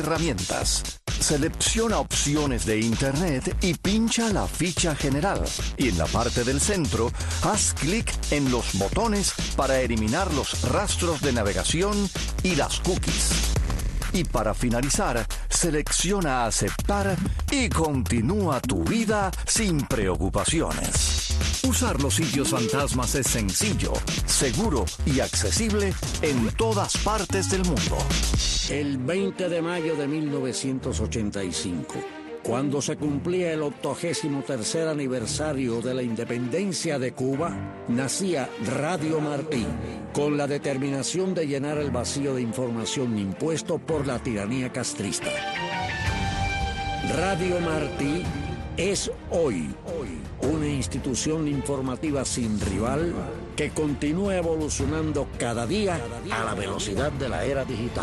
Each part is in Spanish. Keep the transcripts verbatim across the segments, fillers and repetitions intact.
herramientas. Selecciona opciones de Internet y pincha la ficha general. Y en la parte del centro, haz clic en los botones para eliminar los rastros de navegación y las cookies. Y para finalizar, selecciona aceptar y continúa tu vida sin preocupaciones. Usar los sitios fantasmas es sencillo, seguro y accesible en todas partes del mundo. El veinte de mayo de mil novecientos ochenta y cinco, cuando se cumplía el octogésimo tercer aniversario de la independencia de Cuba, nacía Radio Martí, con la determinación de llenar el vacío de información impuesto por la tiranía castrista. Radio Martí es hoy, hoy una institución informativa sin rival que continúa evolucionando cada día a la velocidad de la era digital.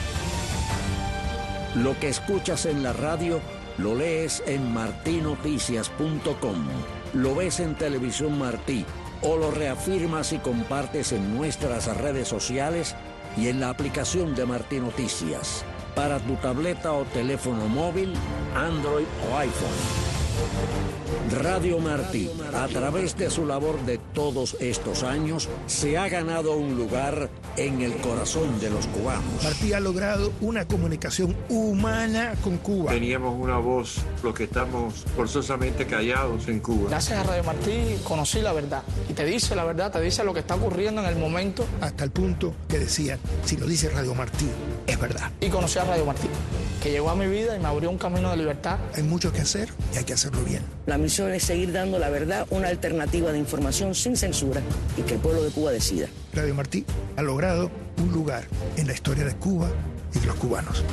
Lo que escuchas en la radio lo lees en martí noticias punto com, lo ves en Televisión Martí o lo reafirmas y compartes en nuestras redes sociales y en la aplicación de Martí Noticias para tu tableta o teléfono móvil, Android o iPhone. Radio Martí, a través de su labor de todos estos años, se ha ganado un lugar en el corazón de los cubanos. Martí ha logrado una comunicación humana con Cuba. Teníamos una voz, los que estamos forzosamente callados en Cuba. Gracias a Radio Martí conocí la verdad. Y te dice la verdad, te dice lo que está ocurriendo en el momento. Hasta el punto que decían, si lo dice Radio Martí, es verdad. Y conocí a Radio Martí, que llegó a mi vida y me abrió un camino de libertad. Hay mucho que hacer y hay que hacerlo bien. La misión es seguir dando la verdad, una alternativa de información sin censura y que el pueblo de Cuba decida. Radio Martí ha logrado un lugar en la historia de Cuba y de los cubanos.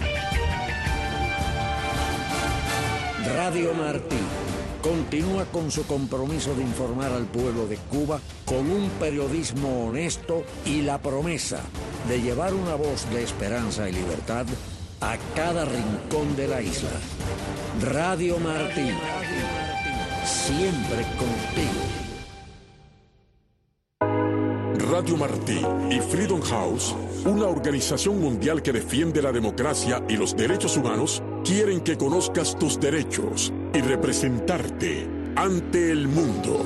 Radio Martí continúa con su compromiso de informar al pueblo de Cuba con un periodismo honesto y la promesa de llevar una voz de esperanza y libertad a cada rincón de la isla. Radio Martí, siempre contigo. Radio Martí y Freedom House, una organización mundial que defiende la democracia y los derechos humanos, quieren que conozcas tus derechos y representarte ante el mundo.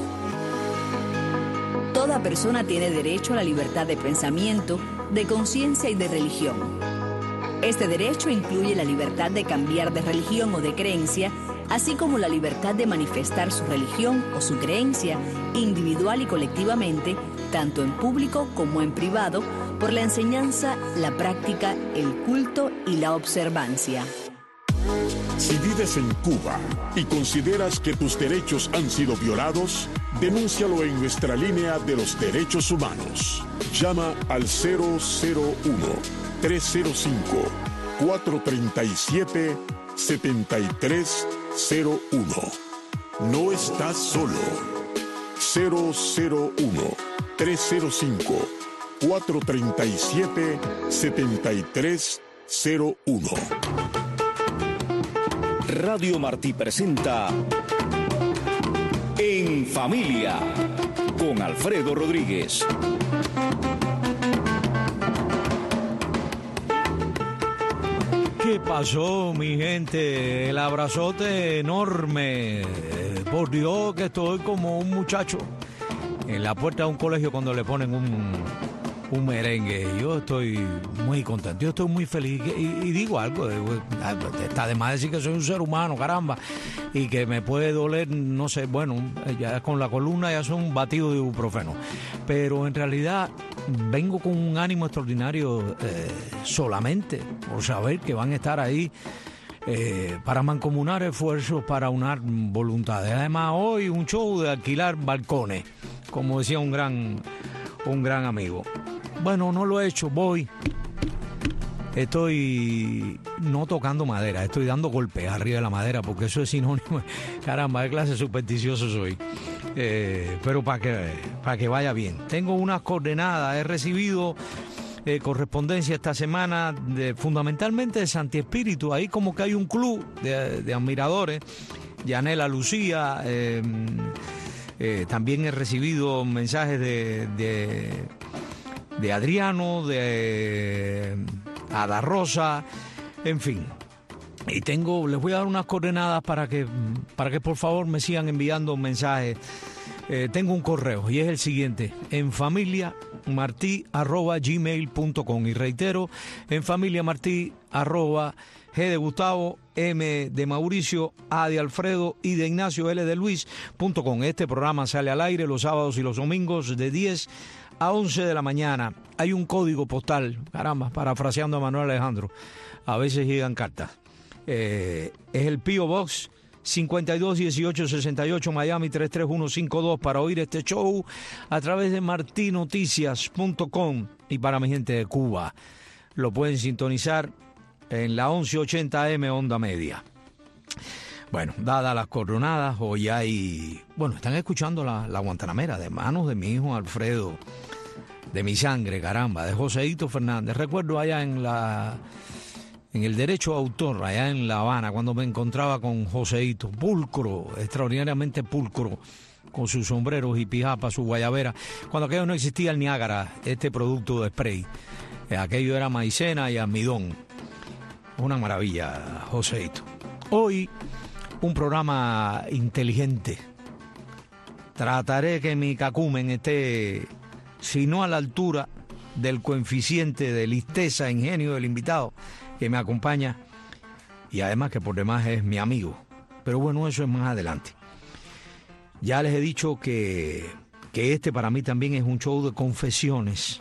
Toda persona tiene derecho a la libertad de pensamiento, de conciencia y de religión. Este derecho incluye la libertad de cambiar de religión o de creencia, así como la libertad de manifestar su religión o su creencia individual y colectivamente, tanto en público como en privado, por la enseñanza, la práctica, el culto y la observancia. Si vives en Cuba y consideras que tus derechos han sido violados, denúncialo en nuestra línea de los derechos humanos. Llama al cero cero uno, tres cero cinco, cuatro tres siete, siete tres cero uno. No estás solo. cero cero uno, tres cero cinco, cuatro tres siete, siete tres cero uno. Radio Martí presenta En Familia con Alfredo Rodríguez. ¿Qué pasó, mi gente? El abrazote enorme. Por Dios que estoy como un muchacho en la puerta de un colegio cuando le ponen un, un merengue. Yo estoy muy contento, yo estoy muy feliz. Y, y digo algo, está de más decir que soy un ser humano, caramba, y que me puede doler, no sé, bueno, ya con la columna ya son un batido de ibuprofeno. Pero en realidad vengo con un ánimo extraordinario eh, solamente por saber que van a estar ahí eh, para mancomunar esfuerzos, para unar voluntades. Además, hoy un show de alquilar balcones, como decía un gran, un gran amigo. Bueno, no lo he hecho, voy. Estoy no tocando madera, estoy dando golpes arriba de la madera, porque eso es sinónimo. Caramba, qué clase supersticioso soy. Eh, pero para que, para que vaya bien. Tengo unas coordenadas, he recibido eh, correspondencia esta semana, de, fundamentalmente de Santi Espíritu. Ahí como que hay un club de, de admiradores. Yanela Lucía, eh, eh, también he recibido mensajes de, de, de Adriano, de Ada Rosa, en fin. Y tengo, les voy a dar unas coordenadas para que, para que por favor me sigan enviando mensajes. Eh, tengo un correo y es el siguiente: enfamiliamarti arroba gmail punto com. Y reitero, enfamiliamarti arroba G de Gustavo, M de Mauricio, A de Alfredo y de Ignacio, L de Luis punto com. Este programa sale al aire los sábados y los domingos de diez a once de la mañana. Hay un código postal, caramba, parafraseando a Manuel Alejandro, a veces llegan cartas. Eh, es el P O Box cincuenta y dos dieciocho sesenta y ocho, Miami tres tres uno cinco dos, para oír este show a través de marti noticias punto com. Y para mi gente de Cuba, lo pueden sintonizar en la once ochenta A M Onda Media. Bueno, dadas las coordenadas, hoy hay... Bueno, están escuchando la, la Guantanamera de manos de mi hijo Alfredo, de mi sangre, caramba, de Joseito Fernández. Recuerdo allá en la... en el derecho de autor, allá en La Habana, cuando me encontraba con Joseito, pulcro, extraordinariamente pulcro, con sus sombreros y pijapas, su guayabera, cuando aquello no existía el Niágara, este producto de spray. Eh, aquello era maicena y almidón. Una maravilla, Joseito. Hoy, un programa inteligente. Trataré que mi cacumen esté, si no a la altura del coeficiente de listeza, ingenio del invitado que me acompaña, y además que por demás es mi amigo. Pero bueno, eso es más adelante. Ya les he dicho que, que este para mí también es un show de confesiones.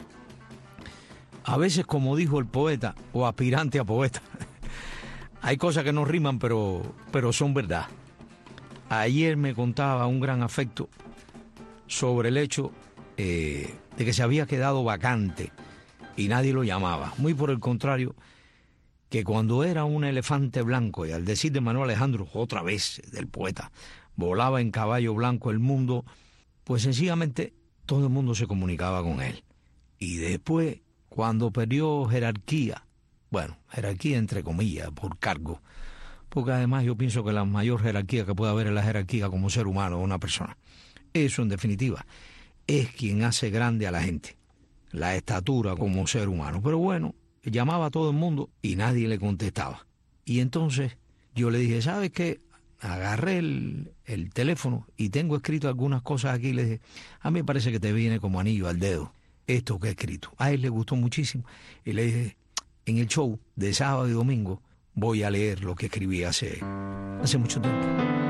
A veces, como dijo el poeta, o aspirante a poeta, hay cosas que no riman, pero, pero son verdad. Ayer me contaba un gran afecto sobre el hecho eh, de que se había quedado vacante y nadie lo llamaba. Muy por el contrario, que cuando era un elefante blanco, y al decir de Manuel Alejandro, otra vez del poeta, volaba en caballo blanco el mundo, pues sencillamente todo el mundo se comunicaba con él. Y después, cuando perdió jerarquía, bueno, jerarquía entre comillas, por cargo, porque además yo pienso que la mayor jerarquía que puede haber es la jerarquía como ser humano, una persona. Eso, en definitiva, es quien hace grande a la gente, la estatura como ser humano. Pero bueno, llamaba a todo el mundo y nadie le contestaba. Y entonces yo le dije, ¿sabes qué? Agarré el, el teléfono y tengo escrito algunas cosas aquí. Le dije, a mí me parece que te viene como anillo al dedo esto que he escrito. A él le gustó muchísimo. Y le dije, en el show de sábado y domingo voy a leer lo que escribí hace, hace mucho tiempo.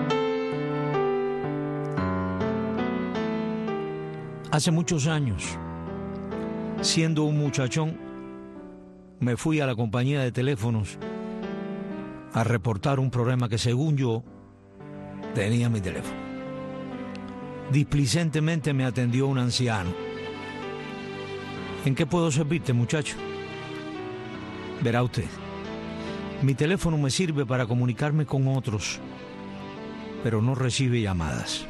Hace muchos años, siendo un muchachón, me fui a la compañía de teléfonos a reportar un problema que, según yo, tenía mi teléfono. Displicentemente me atendió un anciano. ¿En qué puedo servirte, muchacho? Verá usted, mi teléfono me sirve para comunicarme con otros, pero no recibe llamadas.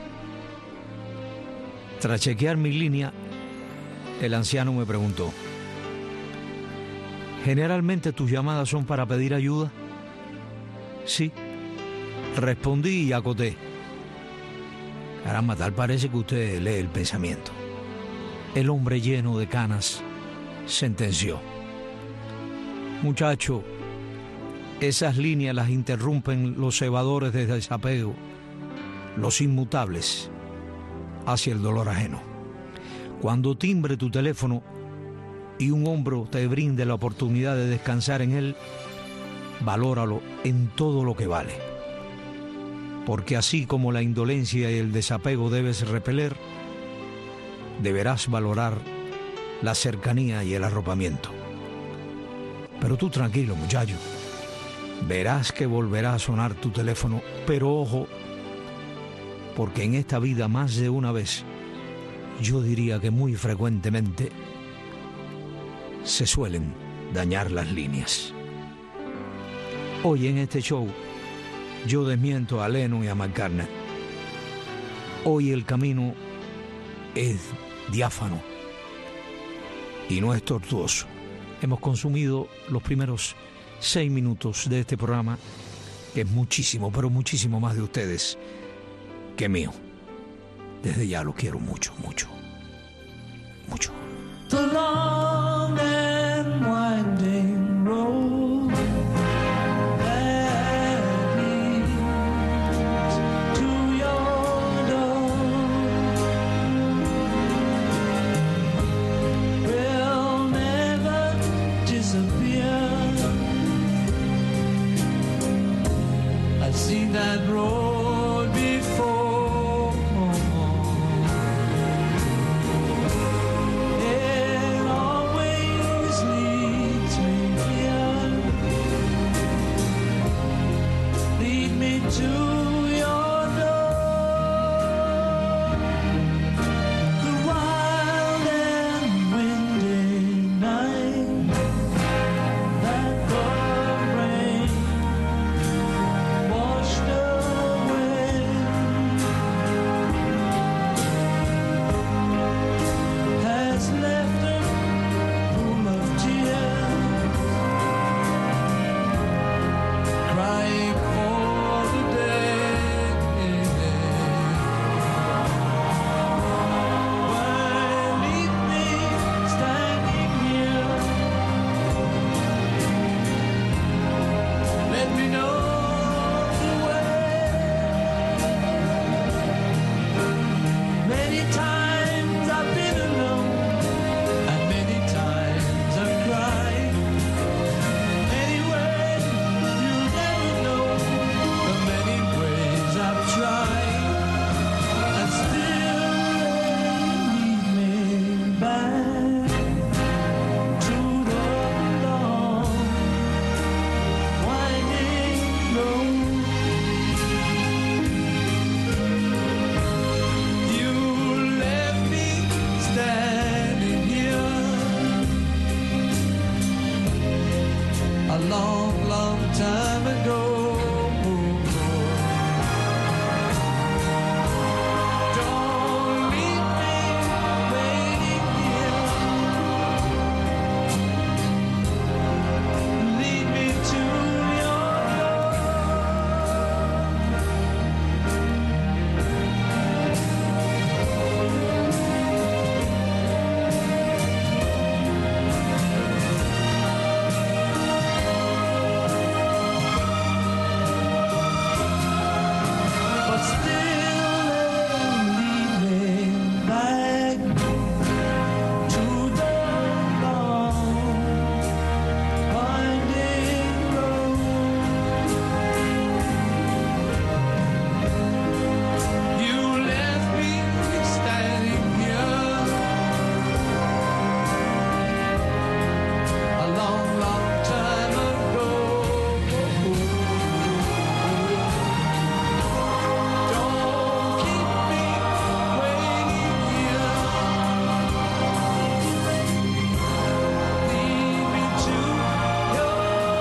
Tras chequear mi línea, el anciano me preguntó, ¿generalmente tus llamadas son para pedir ayuda? Sí, respondí y acoté. Caramba, tal parece que usted lee el pensamiento. El hombre lleno de canas sentenció. Muchacho, esas líneas las interrumpen los cebadores de desapego, los inmutables hacia el dolor ajeno. Cuando timbre tu teléfono y un hombro te brinde la oportunidad de descansar en él, valóralo en todo lo que vale. Porque así como la indolencia y el desapego debes repeler, deberás valorar la cercanía y el arropamiento. Pero tú tranquilo, muchacho, verás que volverá a sonar tu teléfono, pero ojo, porque en esta vida más de una vez, yo diría que muy frecuentemente, se suelen dañar las líneas. Hoy en este show, yo desmiento a Lennon y a McCartney. Hoy el camino es diáfano y no es tortuoso. Hemos consumido los primeros seis minutos de este programa, que es muchísimo, pero muchísimo más de ustedes que mío. Desde ya lo quiero mucho, mucho, mucho. The long and winding road that see that road before. It always leads me here. Lead me to your door. The wild and windy night, that the rain washed away, has left a pool of tears, crying for the day when leave me standing here. Let me know the way. Many times I've been alone, and many times I've cried. Anyway, you'll never know the many ways I've tried, and still they lead me back to the long, winding road. You left me standing here a long, long time ago. Don't leave me waiting here. Lead me to your but still lead me back to the long, winding road. You left me standing here a long, long time ago. Don't keep me waiting here. Lead me to your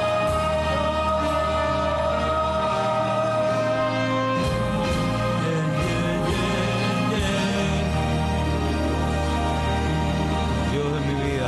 Dios de mi vida.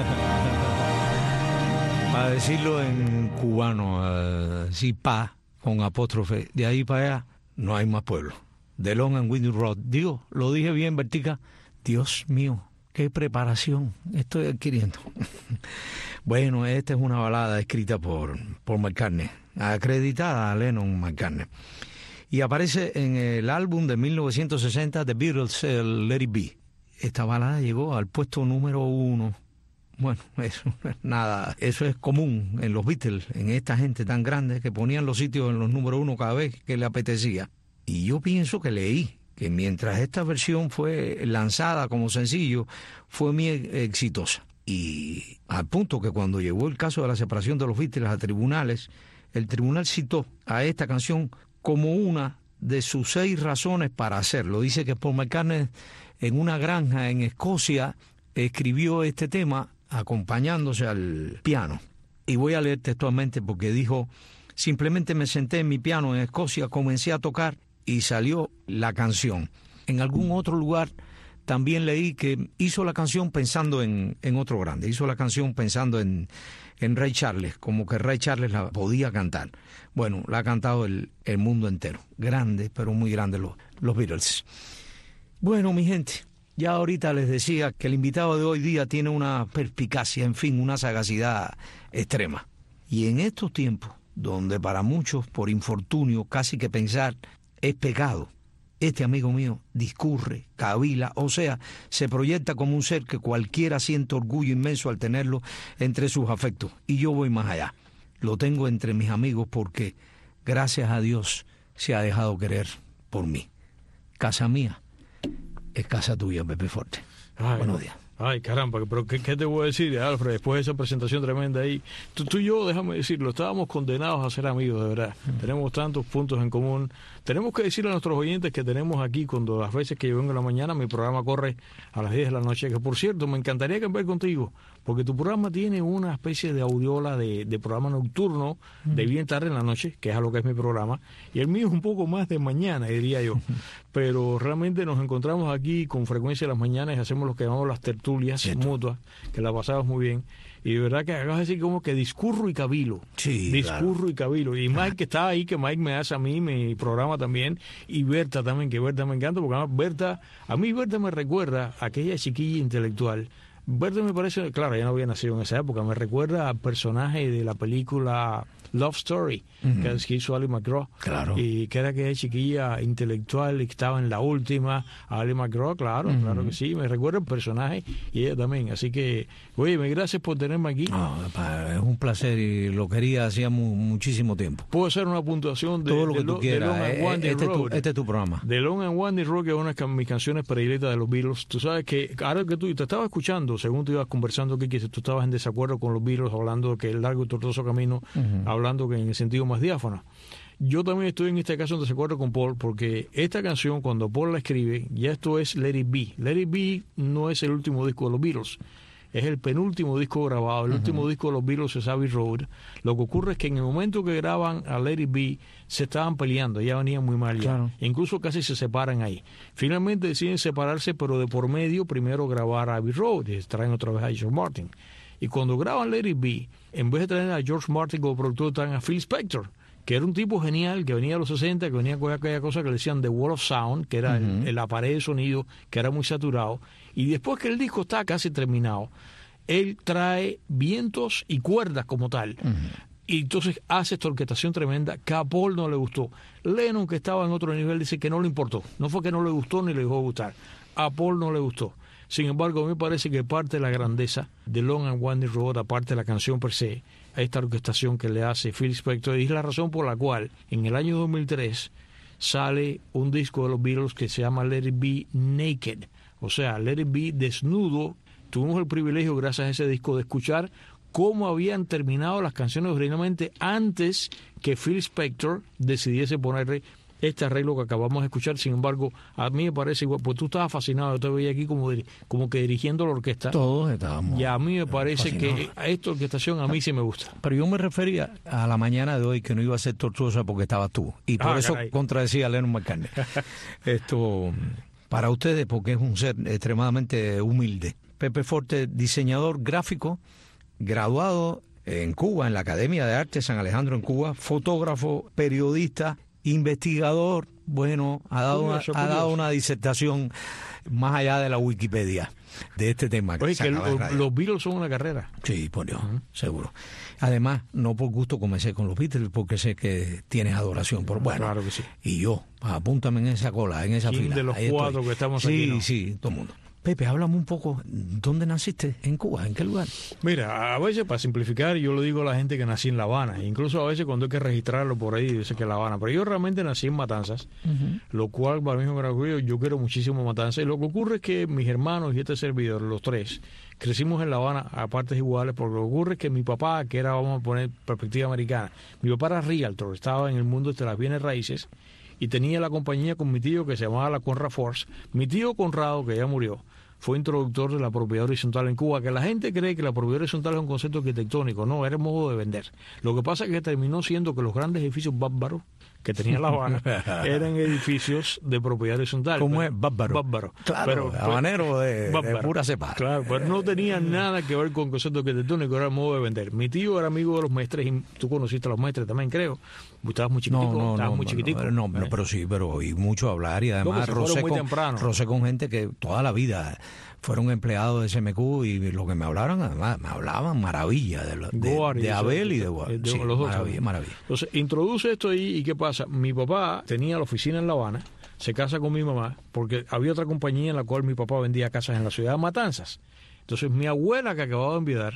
Para decirlo en cubano, así pa, con apóstrofe, de ahí para allá no hay más pueblo. The Long and Winding Road. Digo, lo dije bien, Vertica. Dios mío, qué preparación estoy adquiriendo. Bueno, esta es una balada escrita por, por McCartney, acreditada a Lennon McCartney. Y aparece en el álbum de mil novecientos sesenta, The Beatles, el Let It Be. Esta balada llegó al puesto número uno. Bueno, eso no es nada, eso es común en los Beatles, en esta gente tan grande que ponían los sitios en los número uno cada vez que le apetecía. Y yo pienso que leí que mientras esta versión fue lanzada como sencillo, fue muy exitosa. Y al punto que cuando llegó el caso de la separación de los Beatles a tribunales, el tribunal citó a esta canción como una de sus seis razones para hacerlo. Dice que Paul McCartney en una granja en Escocia escribió este tema acompañándose al piano. Y voy a leer textualmente porque dijo: simplemente me senté en mi piano en Escocia, comencé a tocar y salió la canción. En algún otro lugar también leí que hizo la canción pensando en, en otro grande, hizo la canción pensando en, en Ray Charles, como que Ray Charles la podía cantar. Bueno, la ha cantado el, el mundo entero. Grande, pero muy grande los, los Beatles. Bueno, mi gente, ya ahorita les decía que el invitado de hoy día tiene una perspicacia, en fin, una sagacidad extrema. Y en estos tiempos, donde para muchos, por infortunio, casi que pensar es pecado, este amigo mío discurre, cavila, o sea, se proyecta como un ser que cualquiera siente orgullo inmenso al tenerlo entre sus afectos. Y yo voy más allá. Lo tengo entre mis amigos porque gracias a Dios, se ha dejado querer por mí. Casa mía es casa tuya, Pepe Forte. Ay, Buenos días. Ay, caramba, pero ¿qué, qué te voy a decir, Alfred? Después de esa presentación tremenda ahí, tú, tú y yo, déjame decirlo, estábamos condenados a ser amigos, de verdad. Mm. Tenemos tantos puntos en común. Tenemos que decirle a nuestros oyentes que tenemos aquí, cuando las veces que yo vengo en la mañana, mi programa corre a las diez de la noche, que por cierto, me encantaría cambiar contigo, porque tu programa tiene una especie de audiola de, de programa nocturno, mm. de bien tarde en la noche, que es a lo que es mi programa, y el mío es un poco más de mañana, diría yo. Pero realmente nos encontramos aquí con frecuencia en las mañanas y hacemos lo que llamamos las tertulias Cierto. mutuas, que la pasamos muy bien. Y de verdad que acabas de decir como que discurro y cabilo. Sí, discurro claro. y cabilo. Y Mike, que está ahí, que Mike me hace a mí, mi programa también. Y Berta también, que Berta me encanta, porque además Berta, a mí Berta me recuerda a aquella chiquilla intelectual. Berta me parece, claro, ya no había nacido en esa época, me recuerda al personaje de la película Love Story, uh-huh. que hizo Ali McGraw, claro. y que era aquella chiquilla intelectual que estaba en la última, Ali McGraw, claro, uh-huh. claro que sí, me recuerda el personaje y ella también, así que, oye, gracias por tenerme aquí. No, es un placer y lo quería hacía mu- muchísimo tiempo. Puedo hacer una puntuación de, todo lo que de, tú de quieras, Long and eh, Winding este, Road. es tu, este es tu programa. De Long and Winding Road, que es una de mis canciones predilectas de los Beatles. Tú sabes que ahora que tú te estaba escuchando, según tú ibas conversando aquí, que tú estabas en desacuerdo con los Beatles, hablando que el largo y tortuoso camino, uh-huh. hablando que en el sentido más diáfano. Yo también estoy en este caso en desacuerdo con Paul, porque esta canción, cuando Paul la escribe, ya esto es Let It Be. Let It Be no es el último disco de los Beatles, es el penúltimo disco grabado. El uh-huh. último disco de los Beatles es Abbey Road. Lo que ocurre es que en el momento que graban a Let It Be, se estaban peleando, ya venían muy mal ya. Claro. Incluso casi se separan ahí. Finalmente deciden separarse, pero de por medio primero grabar a Abbey Road, y traen otra vez a George Martin. Y cuando graban Let It Be, en vez de traer a George Martin como productor, traen a Phil Spector, que era un tipo genial, que venía a los sesenta, que venía con aquella cosa que le decían The Wall of Sound, que era uh-huh. el, el pared de sonido, que era muy saturado. Y después que el disco está casi terminado, él trae vientos y cuerdas como tal. Uh-huh. Y entonces hace esta orquestación tremenda que a Paul no le gustó. Lennon, que estaba en otro nivel, dice que no le importó. No fue que no le gustó ni le dejó gustar. A Paul no le gustó. Sin embargo, a mí me parece que parte de la grandeza de Long and Winding Road, aparte de la canción per se, a esta orquestación que le hace Phil Spector, y es la razón por la cual en el año dos mil tres sale un disco de los Beatles que se llama Let It Be Naked, o sea, Let It Be desnudo. Tuvimos el privilegio, gracias a ese disco, de escuchar cómo habían terminado las canciones originalmente antes que Phil Spector decidiese ponerle este arreglo que acabamos de escuchar. Sin embargo, a mí me parece igual, pues tú estabas fascinado, yo te veía aquí como, como que dirigiendo la orquesta. Todos estábamos. Y a mí me parece fascinados. que esta orquestación a mí sí me gusta. Pero yo me refería a la mañana de hoy, que no iba a ser tortuosa porque estabas tú. Y por Ah, eso caray. contradecía a Lennon McCartney. Esto, para ustedes, porque es un ser extremadamente humilde. Pepe Forte, diseñador gráfico, graduado en Cuba, en la Academia de Arte San Alejandro en Cuba, fotógrafo, periodista, investigador, bueno, ha dado, Curioso, una, ha dado curioso. una disertación más allá de la Wikipedia de este tema. Oye, se que acaba de lo- radiar. los Beatles son una carrera. Sí, por Dios, seguro. Además, no por gusto comencé con los Beatles, porque sé que tienes adoración por bueno. Claro que sí. Y yo, apúntame en esa cola, en esa ¿Quién fila. de los Ahí cuatro estoy. que estamos sí, aquí, no? Sí, todo el mundo. Pepe, háblame un poco, ¿dónde naciste en Cuba? ¿En qué lugar? Mira, a veces para simplificar yo le digo a la gente que nací en La Habana, incluso a veces cuando hay que registrarlo por ahí dice que es La Habana, pero yo realmente nací en Matanzas, uh-huh. lo cual para mí es un gran orgullo. Yo quiero muchísimo Matanzas, y lo que ocurre es que mis hermanos y este servidor, los tres, crecimos en La Habana a partes iguales, porque lo que ocurre es que mi papá, que era, vamos a poner perspectiva americana, mi papá era realtor, estaba en el mundo de las bienes raíces y tenía la compañía con mi tío que se llamaba la Conrad Force. Mi tío Conrado, que ya murió, fue introductor de la propiedad horizontal en Cuba, que la gente cree que la propiedad horizontal es un concepto arquitectónico. No, era el modo de vender. Lo que pasa es que terminó siendo que los grandes edificios bárbaros que tenía La Habana eran edificios de propiedad horizontal. ¿Cómo pero, es? Bárbaro. Bárbaro. Claro, pero, habanero de, bárbaro. de pura cepa. Claro, pero no tenía nada que ver con concepto arquitectónico, era el modo de vender. Mi tío era amigo de los maestres, y tú conociste a los maestres también, creo. Estabas muy chiquitico, No, no, estabas no, muy chiquitico. No, no, no, pero sí, pero oí mucho hablar y además se fueron rocé muy con, temprano. rocé con gente que toda la vida fueron empleados de S M Q y lo que me hablaron, además, me hablaban maravilla de, lo- de, Goar y de eso, Abel y de de- Goar. de Sí, los dos maravilla, también. maravilla. Entonces, introduce esto ahí y ¿qué pasa? Mi papá tenía la oficina en La Habana, se casa con mi mamá, porque había otra compañía en la cual mi papá vendía casas en la ciudad de Matanzas. Entonces, mi abuela, que acababa de enviudar,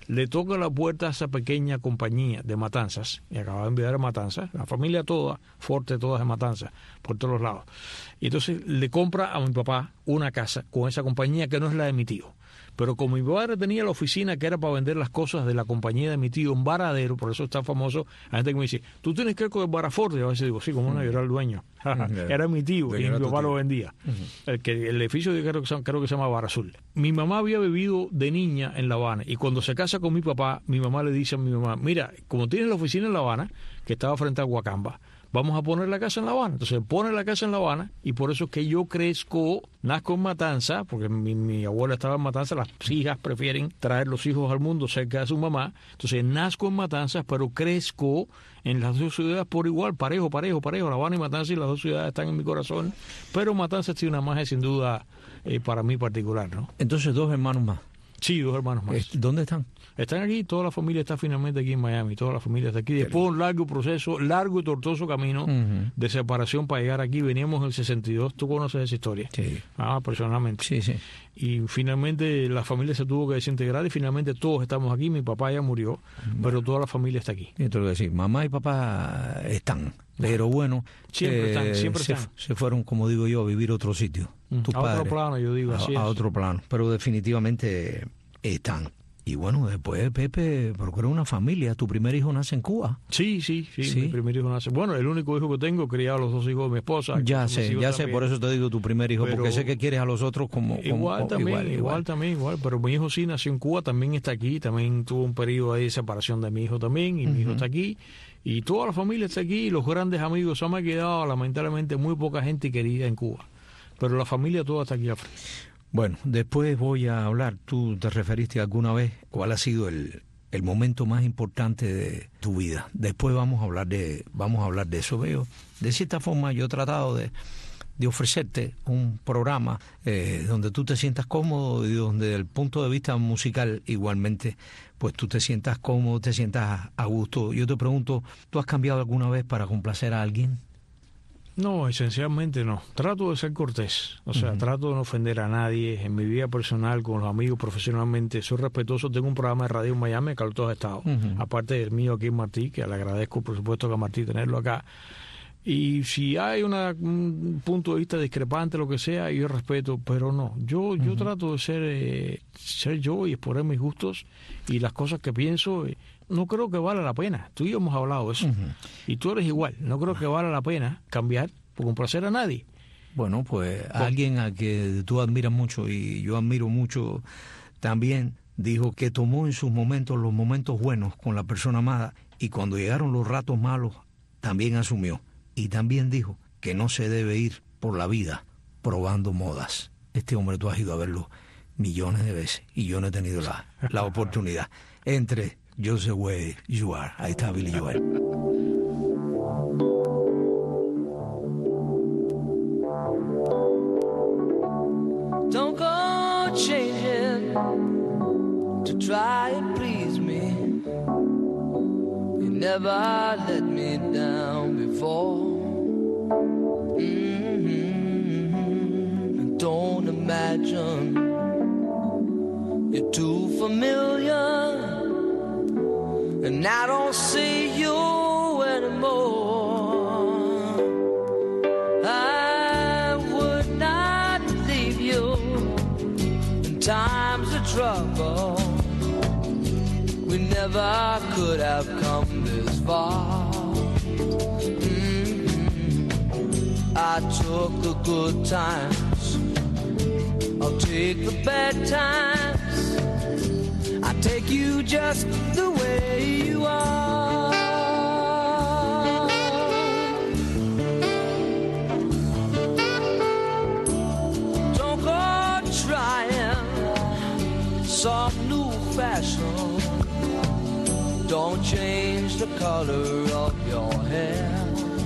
le toca la puerta a esa pequeña compañía de Matanzas, y acaba de enviar a Matanzas, la familia toda, fuerte todas de Matanzas, por todos los lados. Y entonces le compra a mi papá una casa con esa compañía que no es la de mi tío. Pero como mi padre tenía la oficina que era para vender las cosas de la compañía de mi tío, un varadero, por eso está famoso, hay gente que me dice, ¿tú tienes que ir con el Varaforte? Y a veces digo, sí, como no, yo era el dueño. Era mi tío y mi papá lo vendía. Uh-huh. El, que, el edificio creo que, creo que se llama Barazul. Mi mamá había vivido de niña en La Habana y cuando se casa con mi papá, mi mamá le dice a mi mamá, mira, como tienes la oficina en La Habana, que estaba frente a Guacamba, vamos a poner la casa en La Habana. Entonces pone la casa en La Habana y por eso es que yo crezco, nazco en Matanza, porque mi, mi abuela estaba en Matanza, las hijas prefieren traer los hijos al mundo cerca de su mamá. Entonces nazco en Matanzas, pero crezco en las dos ciudades por igual, parejo, parejo, parejo. La Habana y Matanza, y las dos ciudades están en mi corazón. Pero Matanzas tiene una magia sin duda eh, para mí particular, ¿no? Entonces dos hermanos más. Sí, dos hermanos más. ¿Dónde están? Están aquí, toda la familia está finalmente aquí en Miami, toda la familia está aquí. Después de un largo proceso, largo y tortuoso camino uh-huh. de separación para llegar aquí. Veníamos en el sesenta y dos, tú conoces esa historia. Sí. Ah, personalmente. Sí, sí. Y finalmente la familia se tuvo que desintegrar y finalmente todos estamos aquí. Mi papá ya murió, uh-huh. pero toda la familia está aquí. Esto lo decir, mamá y papá están, pero bueno, siempre eh, están, siempre se, están. Se fueron, como digo yo, a vivir otro sitio. Uh-huh. Tus a padres, otro plano, yo digo, así a, es. a otro plano, pero definitivamente están. Y bueno, después Pepe procuró una familia. ¿Tu primer hijo nace en Cuba? Sí, sí, sí, sí, mi primer hijo nace. Bueno, el único hijo que tengo, criado a los dos hijos de mi esposa. Ya sé, ya también. sé, por eso te digo tu primer hijo, pero porque sé que quieres a los otros como... como igual como, también, igual, igual, igual también, igual. Pero mi hijo sí nació en Cuba, también está aquí, también tuvo un periodo ahí de separación de mi hijo también, y uh-huh. mi hijo está aquí. Y toda la familia está aquí, y los grandes amigos, se me ha quedado lamentablemente muy poca gente querida en Cuba. Pero la familia toda está aquí afuera. Bueno, después voy a hablar, tú te referiste alguna vez, ¿cuál ha sido el, el momento más importante de tu vida? Después vamos a hablar de vamos a hablar de eso. Veo, de cierta forma yo he tratado de, de ofrecerte un programa eh, donde tú te sientas cómodo y donde desde el punto de vista musical igualmente, pues tú te sientas cómodo, te sientas a gusto. Yo te pregunto, ¿tú has cambiado alguna vez para complacer a alguien? No, esencialmente no. Trato de ser cortés, o sea, uh-huh. trato de no ofender a nadie. En mi vida personal, con los amigos, profesionalmente, soy respetuoso. Tengo un programa de radio en Miami, que todos estados, uh-huh. aparte del mío aquí en Martí, que le agradezco, por supuesto, a Martí tenerlo acá. Y si hay una, un punto de vista discrepante, lo que sea, yo respeto, pero no. Yo yo uh-huh. trato de ser eh, ser yo y exponer mis gustos y las cosas que pienso. Eh, no creo que valga la pena. Tú y yo hemos hablado de eso. Uh-huh. Y tú eres igual. No creo que valga la pena cambiar por complacer a nadie. Bueno, pues bueno. alguien a que tú admiras mucho y yo admiro mucho también dijo que tomó en sus momentos los momentos buenos con la persona amada y cuando llegaron los ratos malos también asumió. Y también dijo que no se debe ir por la vida probando modas. Este hombre tú has ido a verlo millones de veces y yo no he tenido la, la oportunidad. Entre Just the Way You Are. Ahí está Billy Joel. Don't go changing to try and please me. You never let me down before. Mm-hmm. Don't imagine you're too familiar. And I don't see you anymore. I would not leave you in times of trouble. We never could have come this far. Mm-hmm. I took the good times, I'll take the bad times. I take you just the way you are. Don't go trying some new fashion. Don't change the color of your hair.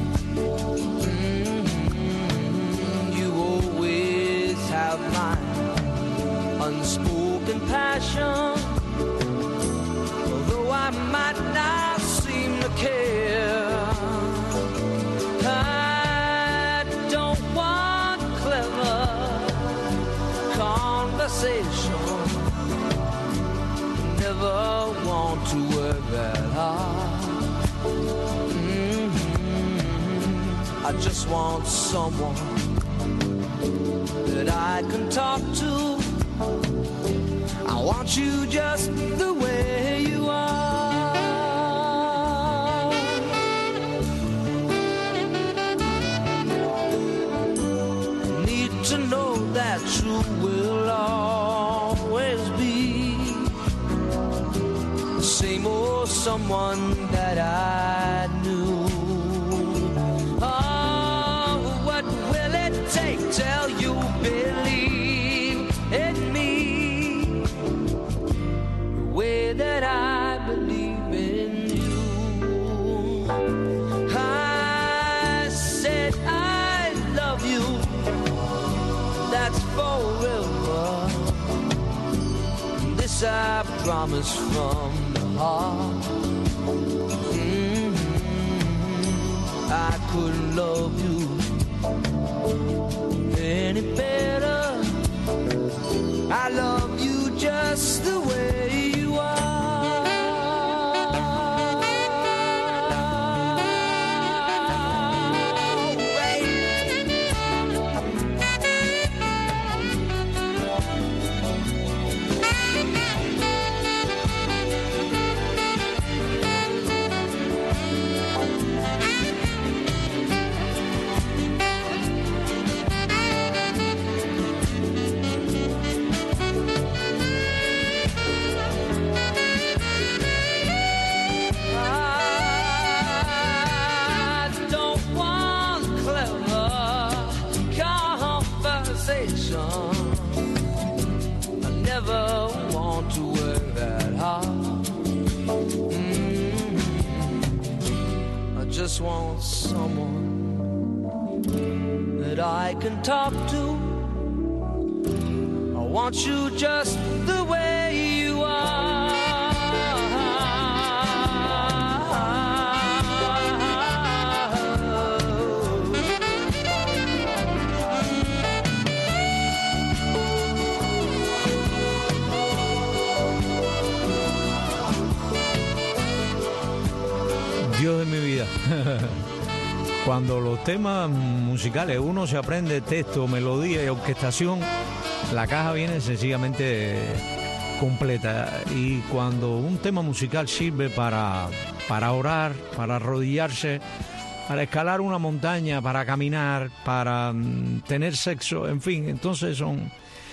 Mm-hmm. You always have my unspoken passion. I might not seem to care. I don't want clever conversation. Never I just want someone that I can talk to. I want you just the way you are. Need to know that you will always be the same old someone that I knew. Oh, what will it take till you believe in me the way that I believe in you? I said I love you, that's forever. This I promise from the heart. Mm-hmm. I couldn't love you any better. I love you just the way you are. I never want to work that hard. Mm-hmm. I just want someone that I can talk to. I want you just the way you are. Dios de mi vida. Cuando los temas musicales uno se aprende texto, melodía y orquestación, la caja viene sencillamente completa. Y cuando un tema musical sirve para, para orar, para arrodillarse, para escalar una montaña, para caminar, para um, tener sexo, en fin, entonces son,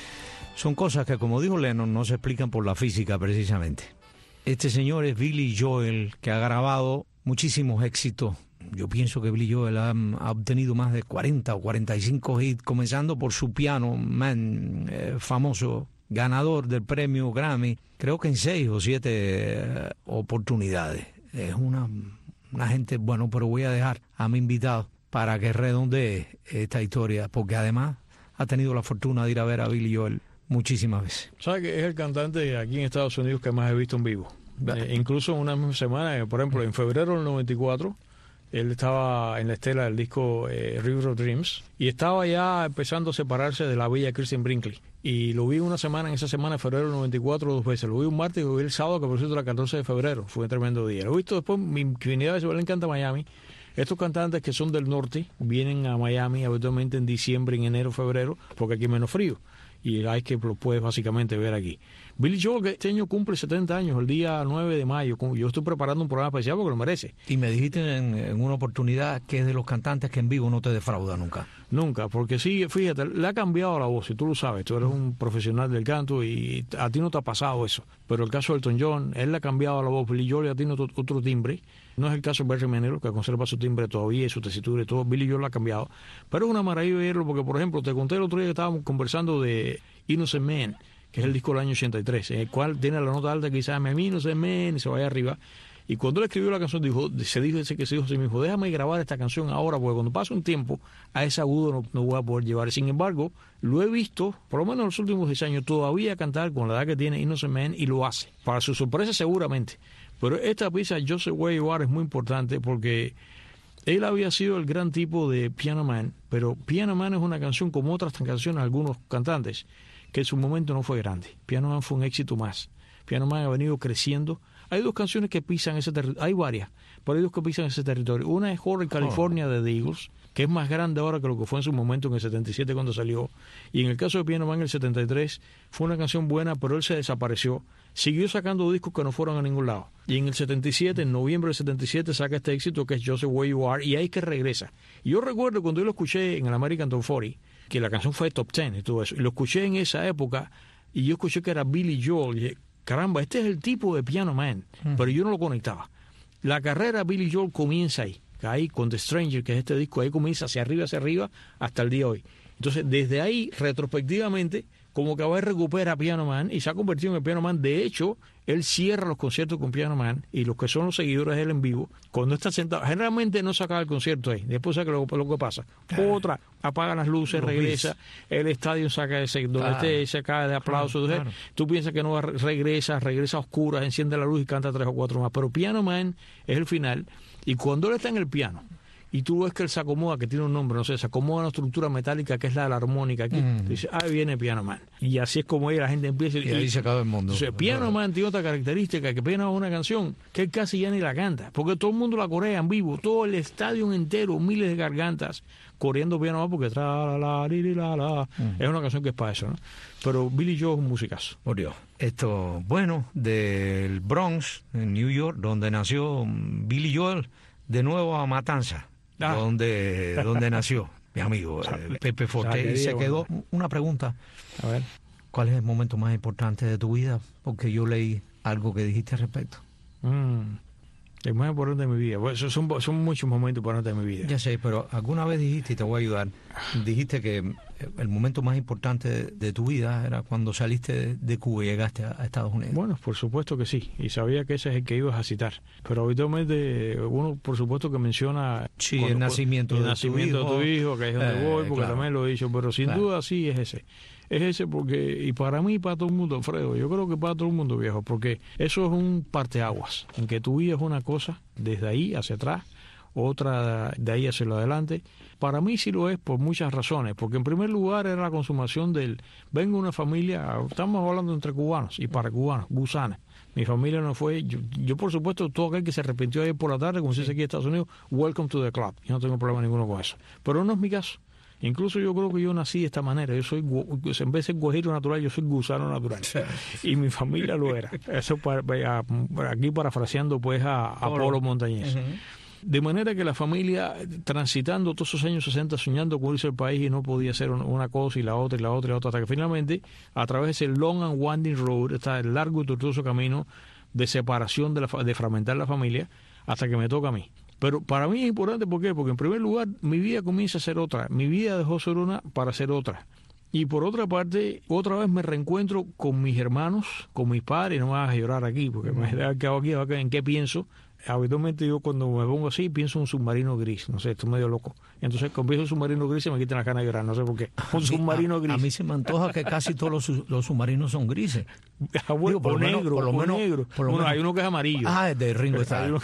son cosas que, como dijo Lennon, no se explican por la física precisamente. Este señor es Billy Joel, que ha grabado muchísimos éxitos. Yo pienso que Billy Joel ha, ha obtenido más de cuarenta o cuarenta y cinco hits, comenzando por su Piano Man, eh, famoso, ganador del premio Grammy, creo que en seis o siete eh, oportunidades. Es una, una gente, bueno, pero voy a dejar a mi invitado para que redondee esta historia, porque además ha tenido la fortuna de ir a ver a Billy Joel muchísimas veces. ¿Sabe que es el cantante aquí en Estados Unidos que más he visto en vivo? Eh, incluso una misma semana, por ejemplo, en febrero del noventa y cuatro, él estaba en la estela del disco eh, River of Dreams y estaba ya empezando a separarse de la bella Kristen Brinkley. Y lo vi una semana, en esa semana de febrero del noventa y cuatro, dos veces. Lo vi un martes y lo vi el sábado, que por cierto era el catorce de febrero. Fue un tremendo día. Lo he visto después, mi infinidad de veces, le encanta Miami. Estos cantantes que son del norte vienen a Miami habitualmente en diciembre, en enero, febrero, porque aquí es menos frío. Y hay que lo puedes básicamente ver aquí. Billy Joel, que este año cumple setenta años, el día nueve de mayo. Yo estoy preparando un programa especial porque lo merece. Y me dijiste en, en una oportunidad que es de los cantantes que en vivo no te defrauda nunca. Nunca, porque sí, fíjate, le ha cambiado la voz, y tú lo sabes, tú eres un profesional del canto y a ti no te ha pasado eso. Pero el caso de Elton John, él le ha cambiado la voz, Billy Joel ya tiene otro, otro timbre. No es el caso de Barry Manilow, que conserva su timbre todavía y su tesitura y todo. Billy Joel lo ha cambiado. Pero es una maravilla verlo porque, por ejemplo, te conté el otro día que estábamos conversando de Innocent Man, que es el disco del año ochenta y tres, en el cual tiene la nota alta que dice, a mí Innocent Man, y se vaya arriba. Y cuando él escribió la canción, dijo, se dijo ese que se dijo a sí mismo, déjame grabar esta canción ahora, porque cuando pase un tiempo, a ese agudo no, no voy a poder llevar. Sin embargo, lo he visto, por lo menos en los últimos diez años, todavía cantar con la edad que tiene Innocent Man, y lo hace. Para su sorpresa, seguramente. Pero esta pieza, Just the Way You Are, es muy importante porque él había sido el gran tipo de Piano Man, pero Piano Man es una canción como otras canciones de algunos cantantes, que en su momento no fue grande. Piano Man fue un éxito más. Piano Man ha venido creciendo, Hay dos canciones que pisan ese territorio, hay varias, pero hay dos que pisan ese territorio. Una es Hotel California oh. de The Eagles, que es más grande ahora que lo que fue en su momento en el setenta y siete cuando salió. Y en el caso de Piano Man en el setenta y tres fue una canción buena, pero él se desapareció. Siguió sacando discos que no fueron a ningún lado. Y en el setenta y siete, en noviembre del setenta y siete, saca este éxito que es Just the Way You Are, y ahí es que regresa. Y yo recuerdo cuando yo lo escuché en el American Top cuarenta, que la canción fue top ten y todo eso, y lo escuché en esa época, y yo escuché que era Billy Joel, y dije, caramba, este es el tipo de Piano Man, uh-huh. pero yo no lo conectaba. La carrera de Billy Joel comienza ahí, ahí con The Stranger, que es este disco, ahí comienza hacia arriba, hacia arriba, hasta el día de hoy. Entonces, desde ahí, retrospectivamente, como que va a recuperar a Piano Man y se ha convertido en el Piano Man. De hecho, él cierra los conciertos con Piano Man, y los que son los seguidores de él en vivo, cuando está sentado, generalmente no saca el concierto ahí, después saca lo, lo que pasa. Otra, apaga las luces, los regresa, bis. El estadio saca ese, donde claro. esté, se cae de aplausos. Claro, claro. Tú piensas que no regresa, regresa a oscuras, enciende la luz y canta tres o cuatro más. Pero Piano Man es el final, y cuando él está en el piano, y tú ves que él se acomoda, que tiene un nombre, no sé, se acomoda una estructura metálica que es la de la armónica aquí. Mm. Dice, ahí viene Piano Man. Y así es como ahí la gente empieza. Y, y ahí se acaba el mundo. O sea, Piano Man tiene otra característica, que Piano es una canción que él casi ya ni la canta, porque todo el mundo la corea en vivo, todo el estadio entero, miles de gargantas coreando Piano Man, porque tra la la li, li, la la mm. es una canción que es para eso, ¿no? Pero Billy Joel es un musicazo. Por Dios. Esto, bueno, del Bronx, en New York, donde nació Billy Joel, de nuevo a Matanza. Ah. Donde, donde nació mi amigo eh, Pepe Forte, y se quedó. Una pregunta, a ver, ¿cuál es el momento más importante de tu vida? Porque yo leí algo que dijiste al respecto. Mm, el más importante de mi vida, bueno, son, son muchos momentos importantes de mi vida. Ya sé, pero alguna vez dijiste, y te voy a ayudar, dijiste que el momento más importante de, de tu vida era cuando saliste de, de Cuba y llegaste a, a Estados Unidos. Bueno, por supuesto que sí, y sabía que ese es el que ibas a citar, pero habitualmente uno por supuesto que menciona sí, cuando, el nacimiento, el de, nacimiento tu de tu hijo, que es donde eh, voy, porque claro. también lo he dicho, pero sin claro. duda sí es ese. Es ese porque, y para mí y para todo el mundo, Alfredo, yo creo que para todo el mundo, viejo, porque eso es un parteaguas, en que tu vida es una cosa desde ahí hacia atrás, otra de ahí hacia lo adelante. Para mí sí lo es por muchas razones, porque en primer lugar era la consumación del, vengo una familia, estamos hablando entre cubanos y para cubanos, gusanas. Mi familia no fue, yo, yo por supuesto, todo aquel que se arrepintió ayer por la tarde, como se dice aquí en Estados Unidos, welcome to the club, yo no tengo problema ninguno con eso, pero no es mi caso. Incluso yo creo que yo nací de esta manera. Yo soy, en vez de ser guajiro natural, yo soy gusano natural. Y mi familia lo era. Eso para, para, aquí parafraseando pues a, a Polo Montañés. Uh-huh. De manera que la familia, transitando todos esos años sesenta, soñando con irse al país, y no podía hacer una cosa y la otra y la otra y la otra, hasta que finalmente, a través de ese long and winding road, está el largo y tortuoso camino de separación, de, la, de fragmentar la familia, hasta que me toca a mí. Pero para mí es importante, ¿por qué? Porque en primer lugar mi vida comienza a ser otra, mi vida dejó ser una para ser otra. Y por otra parte, otra vez me reencuentro con mis hermanos, con mis padres, no me vas a llorar aquí, porque me he quedado aquí, ¿en qué pienso? Habitualmente yo cuando me pongo así pienso en un submarino gris, no sé, estoy medio loco. Entonces cuando pienso en un submarino gris se me quitan las ganas de llorar, no sé por qué. Un submarino a, gris. A mí se me antoja que casi todos los, los submarinos son grises. Ah, bueno, Digo, por, por lo menos, negro, por lo por menos, negro. Por lo bueno, menos. Hay uno que es amarillo. Ah, es de Ringo Starr.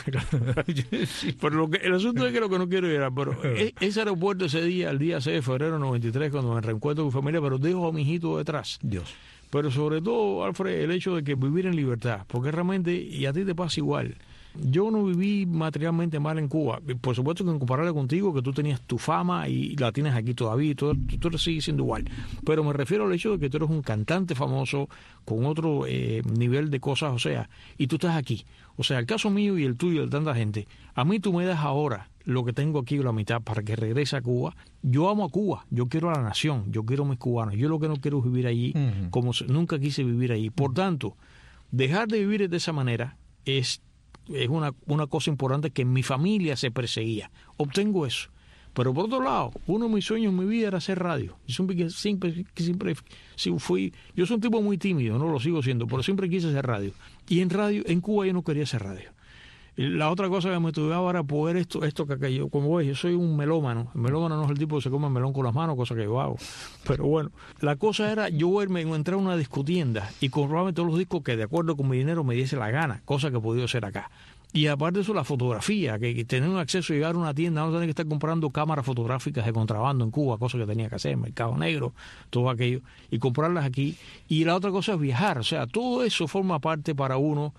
Sí, pero lo que, el asunto es que lo que no quiero llorar, pero ese aeropuerto ese día, el día seis de febrero de noventa y tres, cuando me reencuentro con mi familia, pero dejo a mi hijito detrás. Dios. Pero sobre todo, Alfred, el hecho de que vivir en libertad, porque realmente, y a ti te pasa igual, yo no viví materialmente mal en Cuba. Por supuesto que en compararle contigo, que tú tenías tu fama y la tienes aquí todavía, y tú, tú, tú sigues siendo igual. Pero me refiero al hecho de que tú eres un cantante famoso con otro eh, nivel de cosas, o sea, y tú estás aquí. O sea, el caso mío y el tuyo, de tanta gente, a mí tú me das ahora lo que tengo aquí, la mitad, para que regrese a Cuba. Yo amo a Cuba, yo quiero a la nación, yo quiero a mis cubanos. Yo lo que no quiero es vivir allí, uh-huh. como nunca quise vivir allí. Por tanto, dejar de vivir de esa manera es... es una, una cosa importante que en mi familia se perseguía. Obtengo eso. Pero por otro lado, uno de mis sueños en mi vida era hacer radio. Yo siempre, siempre, siempre fui, yo soy un tipo muy tímido, no lo sigo siendo, pero siempre quise hacer radio. Y en radio, en Cuba yo no quería hacer radio. La otra cosa que me motivaba era poder esto, esto que yo, como ves, yo soy un melómano. El melómano no es el tipo que se come el melón con las manos, cosa que yo hago. Pero bueno, la cosa era yo verme, entrar a una discotienda y comprarme todos los discos que de acuerdo con mi dinero me diese la gana, cosa que he podido hacer acá. Y aparte de eso, la fotografía, que, que tener un acceso a llegar a una tienda, no tener que estar comprando cámaras fotográficas de contrabando en Cuba, cosa que tenía que hacer, mercado negro, todo aquello, y comprarlas aquí. Y la otra cosa es viajar, o sea, todo eso forma parte para uno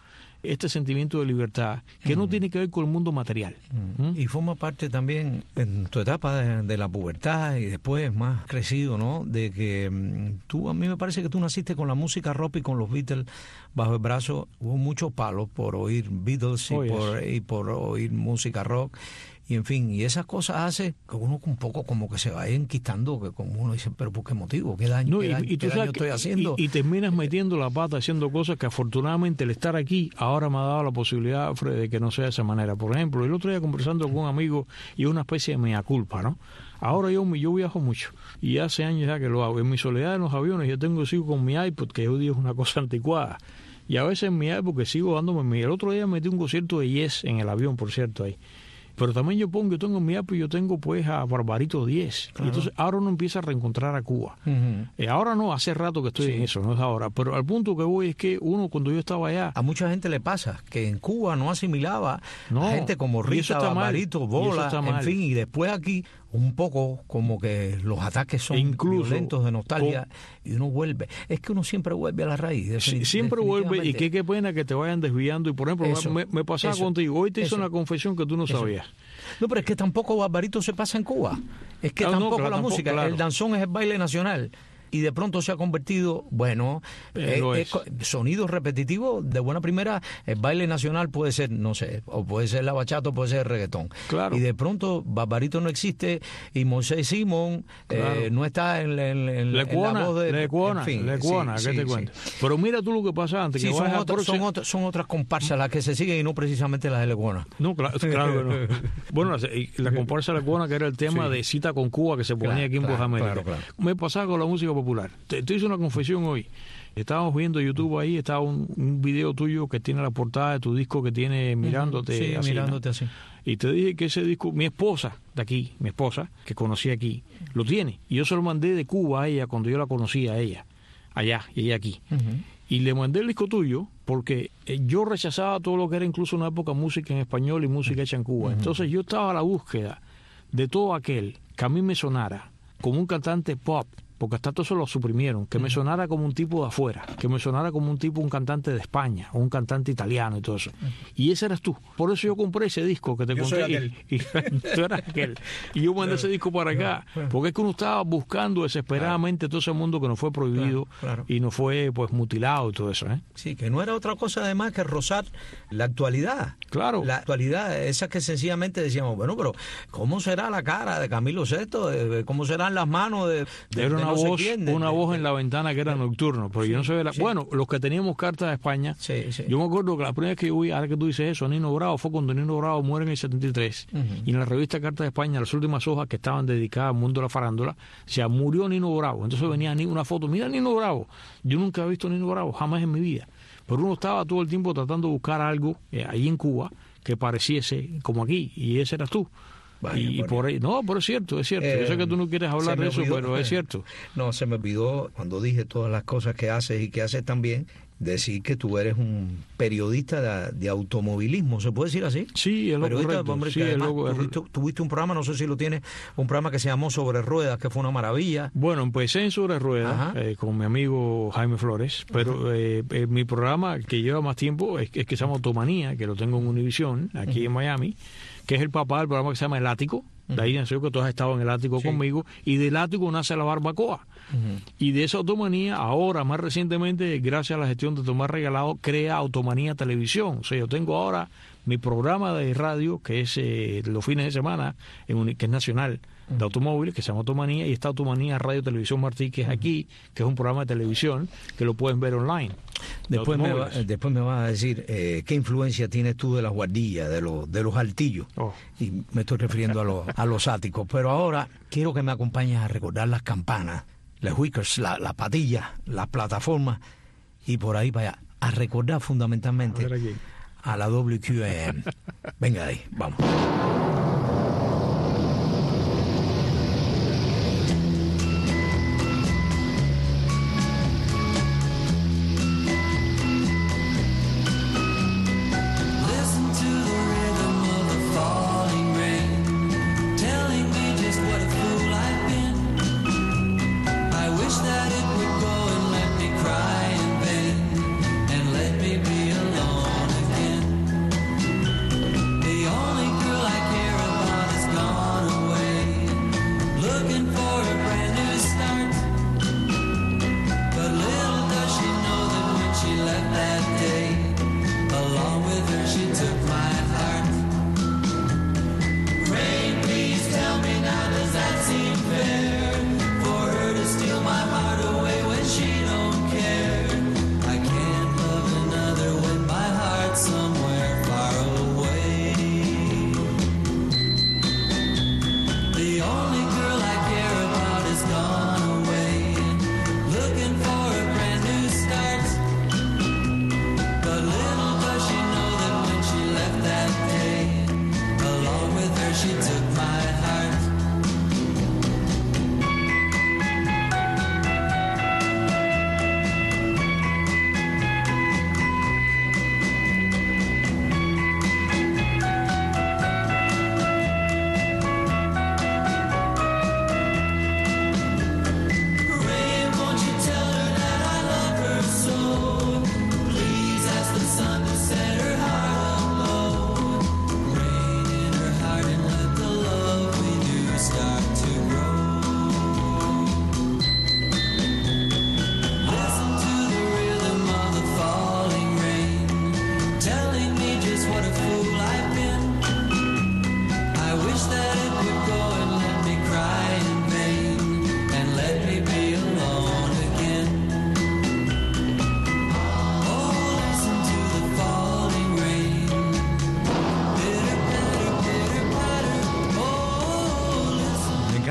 este sentimiento de libertad que mm. no tiene que ver con el mundo material. Mm. ¿Mm? Y forma parte también en tu etapa de, de la pubertad y después más crecido, ¿no? De que mm, tú, a mí me parece que tú naciste con la música rock y con los Beatles bajo el brazo. Hubo muchos palos por oír Beatles y, oh, por, y por oír música rock. Y en fin, y esas cosas hace que uno un poco como que se vaya enquistando, que como uno dice, pero ¿por qué motivo? ¿Qué daño, no, qué y, daño, y tú qué daño sabes estoy que, haciendo? Y, y terminas metiendo la pata haciendo cosas que afortunadamente el estar aquí ahora me ha dado la posibilidad, Fred, de que no sea de esa manera. Por ejemplo, el otro día conversando con un amigo y una especie de mea culpa, ¿no? Ahora yo, yo viajo mucho y hace años ya que lo hago. En mi soledad en los aviones yo tengo sigo con mi iPod, que hoy día es una cosa anticuada. Y a veces en mi iPod que sigo dándome mi... El otro día metí un concierto de Yes en el avión, por cierto, ahí. Pero también yo pongo, yo tengo mi app y yo tengo pues a Barbarito diez. Claro. Y entonces ahora uno empieza a reencontrar a Cuba. Uh-huh. Eh, ahora no, hace rato que estoy sí. en eso, no es ahora. Pero al punto que voy es que uno, cuando yo estaba allá... A mucha gente le pasa que en Cuba no asimilaba no, a gente como Rita, Barbarito, Bola, en fin. Y después aquí un poco como que los ataques son incluso violentos de nostalgia con... y uno vuelve. Es que uno siempre vuelve a la raíz. Sí, siempre vuelve y qué, qué pena que te vayan desviando. Y por ejemplo, eso, me, me pasaba eso, contigo. Hoy te hizo una confesión que tú no eso. sabías. No, pero es que tampoco Barbarito se pasa en Cuba. Es que ah, tampoco no, claro, la tampoco, música, claro. El danzón es el baile nacional. Y de pronto se ha convertido, bueno, eh, es. Es, sonidos repetitivos de buena primera. El baile nacional puede ser, no sé, o puede ser la bachata, o puede ser el reggaetón. Claro. Y de pronto Barbarito no existe y Moisés Simón claro. eh, no está en, en, en, Lecuona, en la voz de... Lecuona, en fin, Lecuona, sí, ¿qué sí, te cuento? Sí. Pero mira tú lo que pasa antes. Sí, que son, otras, son, otras, son otras comparsas las que se siguen y no precisamente las de Lecuona. No, claro, claro que no. Bueno, la, la comparsa de Lecuona, que era el tema sí. de Cita con Cuba que se ponía claro, aquí en Voz claro, América. Claro, claro. Me pasaba con la música popular. Te, te hice una confesión hoy. Estábamos viendo YouTube ahí, estaba un, un video tuyo que tiene la portada de tu disco que tiene Mirándote, sí, así, mirándote ¿no? así. Y te dije que ese disco, mi esposa de aquí, mi esposa, que conocí aquí, lo tiene. Y yo se lo mandé de Cuba a ella cuando yo la conocí a ella, allá y ella aquí. Uh-huh. Y le mandé el disco tuyo porque yo rechazaba todo lo que era incluso una época música en español y música hecha en Cuba. Uh-huh. Entonces yo estaba a la búsqueda de todo aquel que a mí me sonara como un cantante pop, porque hasta todo eso lo suprimieron, que me sonara como un tipo de afuera, que me sonara como un tipo, un cantante de España, o un cantante italiano y todo eso. Y ese eras tú. Por eso yo compré ese disco que te yo conté. Soy aquel. Y, y, tú eras aquel. Y yo mandé ese disco para acá, porque es que uno estaba buscando desesperadamente todo ese mundo que nos fue prohibido claro, claro. y nos fue pues mutilado y todo eso. ¿eh? Sí, que no era otra cosa además que rozar la actualidad. Claro. La actualidad, esa que sencillamente decíamos, bueno, pero ¿cómo será la cara de Camilo Sesto? ¿Cómo serán las manos de, de, era de una no voz, sé quién, de, una de, voz de, en la ventana que era sí, nocturno, pero sí, yo no sabía la, sí. Bueno, los que teníamos cartas de España, sí, sí. Yo me acuerdo que la primera vez que yo vi, ahora que tú dices eso, Nino Bravo, fue cuando Nino Bravo muere en el setenta y tres, uh-huh. y en la revista Cartas de España, las últimas hojas que estaban dedicadas al mundo de la farándula, o sea, murió Nino Bravo, entonces venía una foto, mira Nino Bravo, yo nunca había visto a Nino Bravo, jamás en mi vida, pero uno estaba todo el tiempo tratando de buscar algo eh, ahí en Cuba que pareciese como aquí, y ese eras tú. Vaya, y por, por ahí, no, pero es cierto, es cierto. Eh, Yo sé que tú no quieres hablar de eso, olvidó, pero es cierto. No, se me olvidó cuando dije todas las cosas que haces y que haces también, decir que tú eres un periodista de, de automovilismo, ¿se puede decir así? Sí, es lo correcto. Hombre, sí, es lo tuviste, tuviste un programa, no sé si lo tienes, un programa que se llamó Sobre Ruedas, que fue una maravilla. Bueno, empecé en Sobre Ruedas eh, con mi amigo Jaime Flores, pero eh, eh, mi programa que lleva más tiempo es, es que se llama Automanía, que lo tengo en Univisión, aquí uh-huh. en Miami, que es el papá del programa que se llama El Ático. De ahí nació que tú has estado en El Ático sí. conmigo, y del Ático nace La Barbacoa. Uh-huh. Y de esa Automanía, ahora, más recientemente, gracias a la gestión de Tomás Regalado, crea Automanía Televisión. O sea, yo tengo ahora mi programa de radio, que es eh, los fines de semana, en un, que es nacional, de automóviles, que se llama Automanía, y está Automanía Radio Televisión Martí, que es aquí, que es un programa de televisión, que lo pueden ver online. Después me, va, después me vas a decir eh, qué influencia tienes tú de las guardillas, de los, de los altillos. Oh. Y me estoy refiriendo a los, a los áticos. Pero ahora quiero que me acompañes a recordar las campanas, las wickers, la, la patilla, las plataformas, y por ahí para allá, a recordar fundamentalmente a, a la W Q A M. Venga ahí, vamos. That it would go and let me cry in vain and let me be alone again.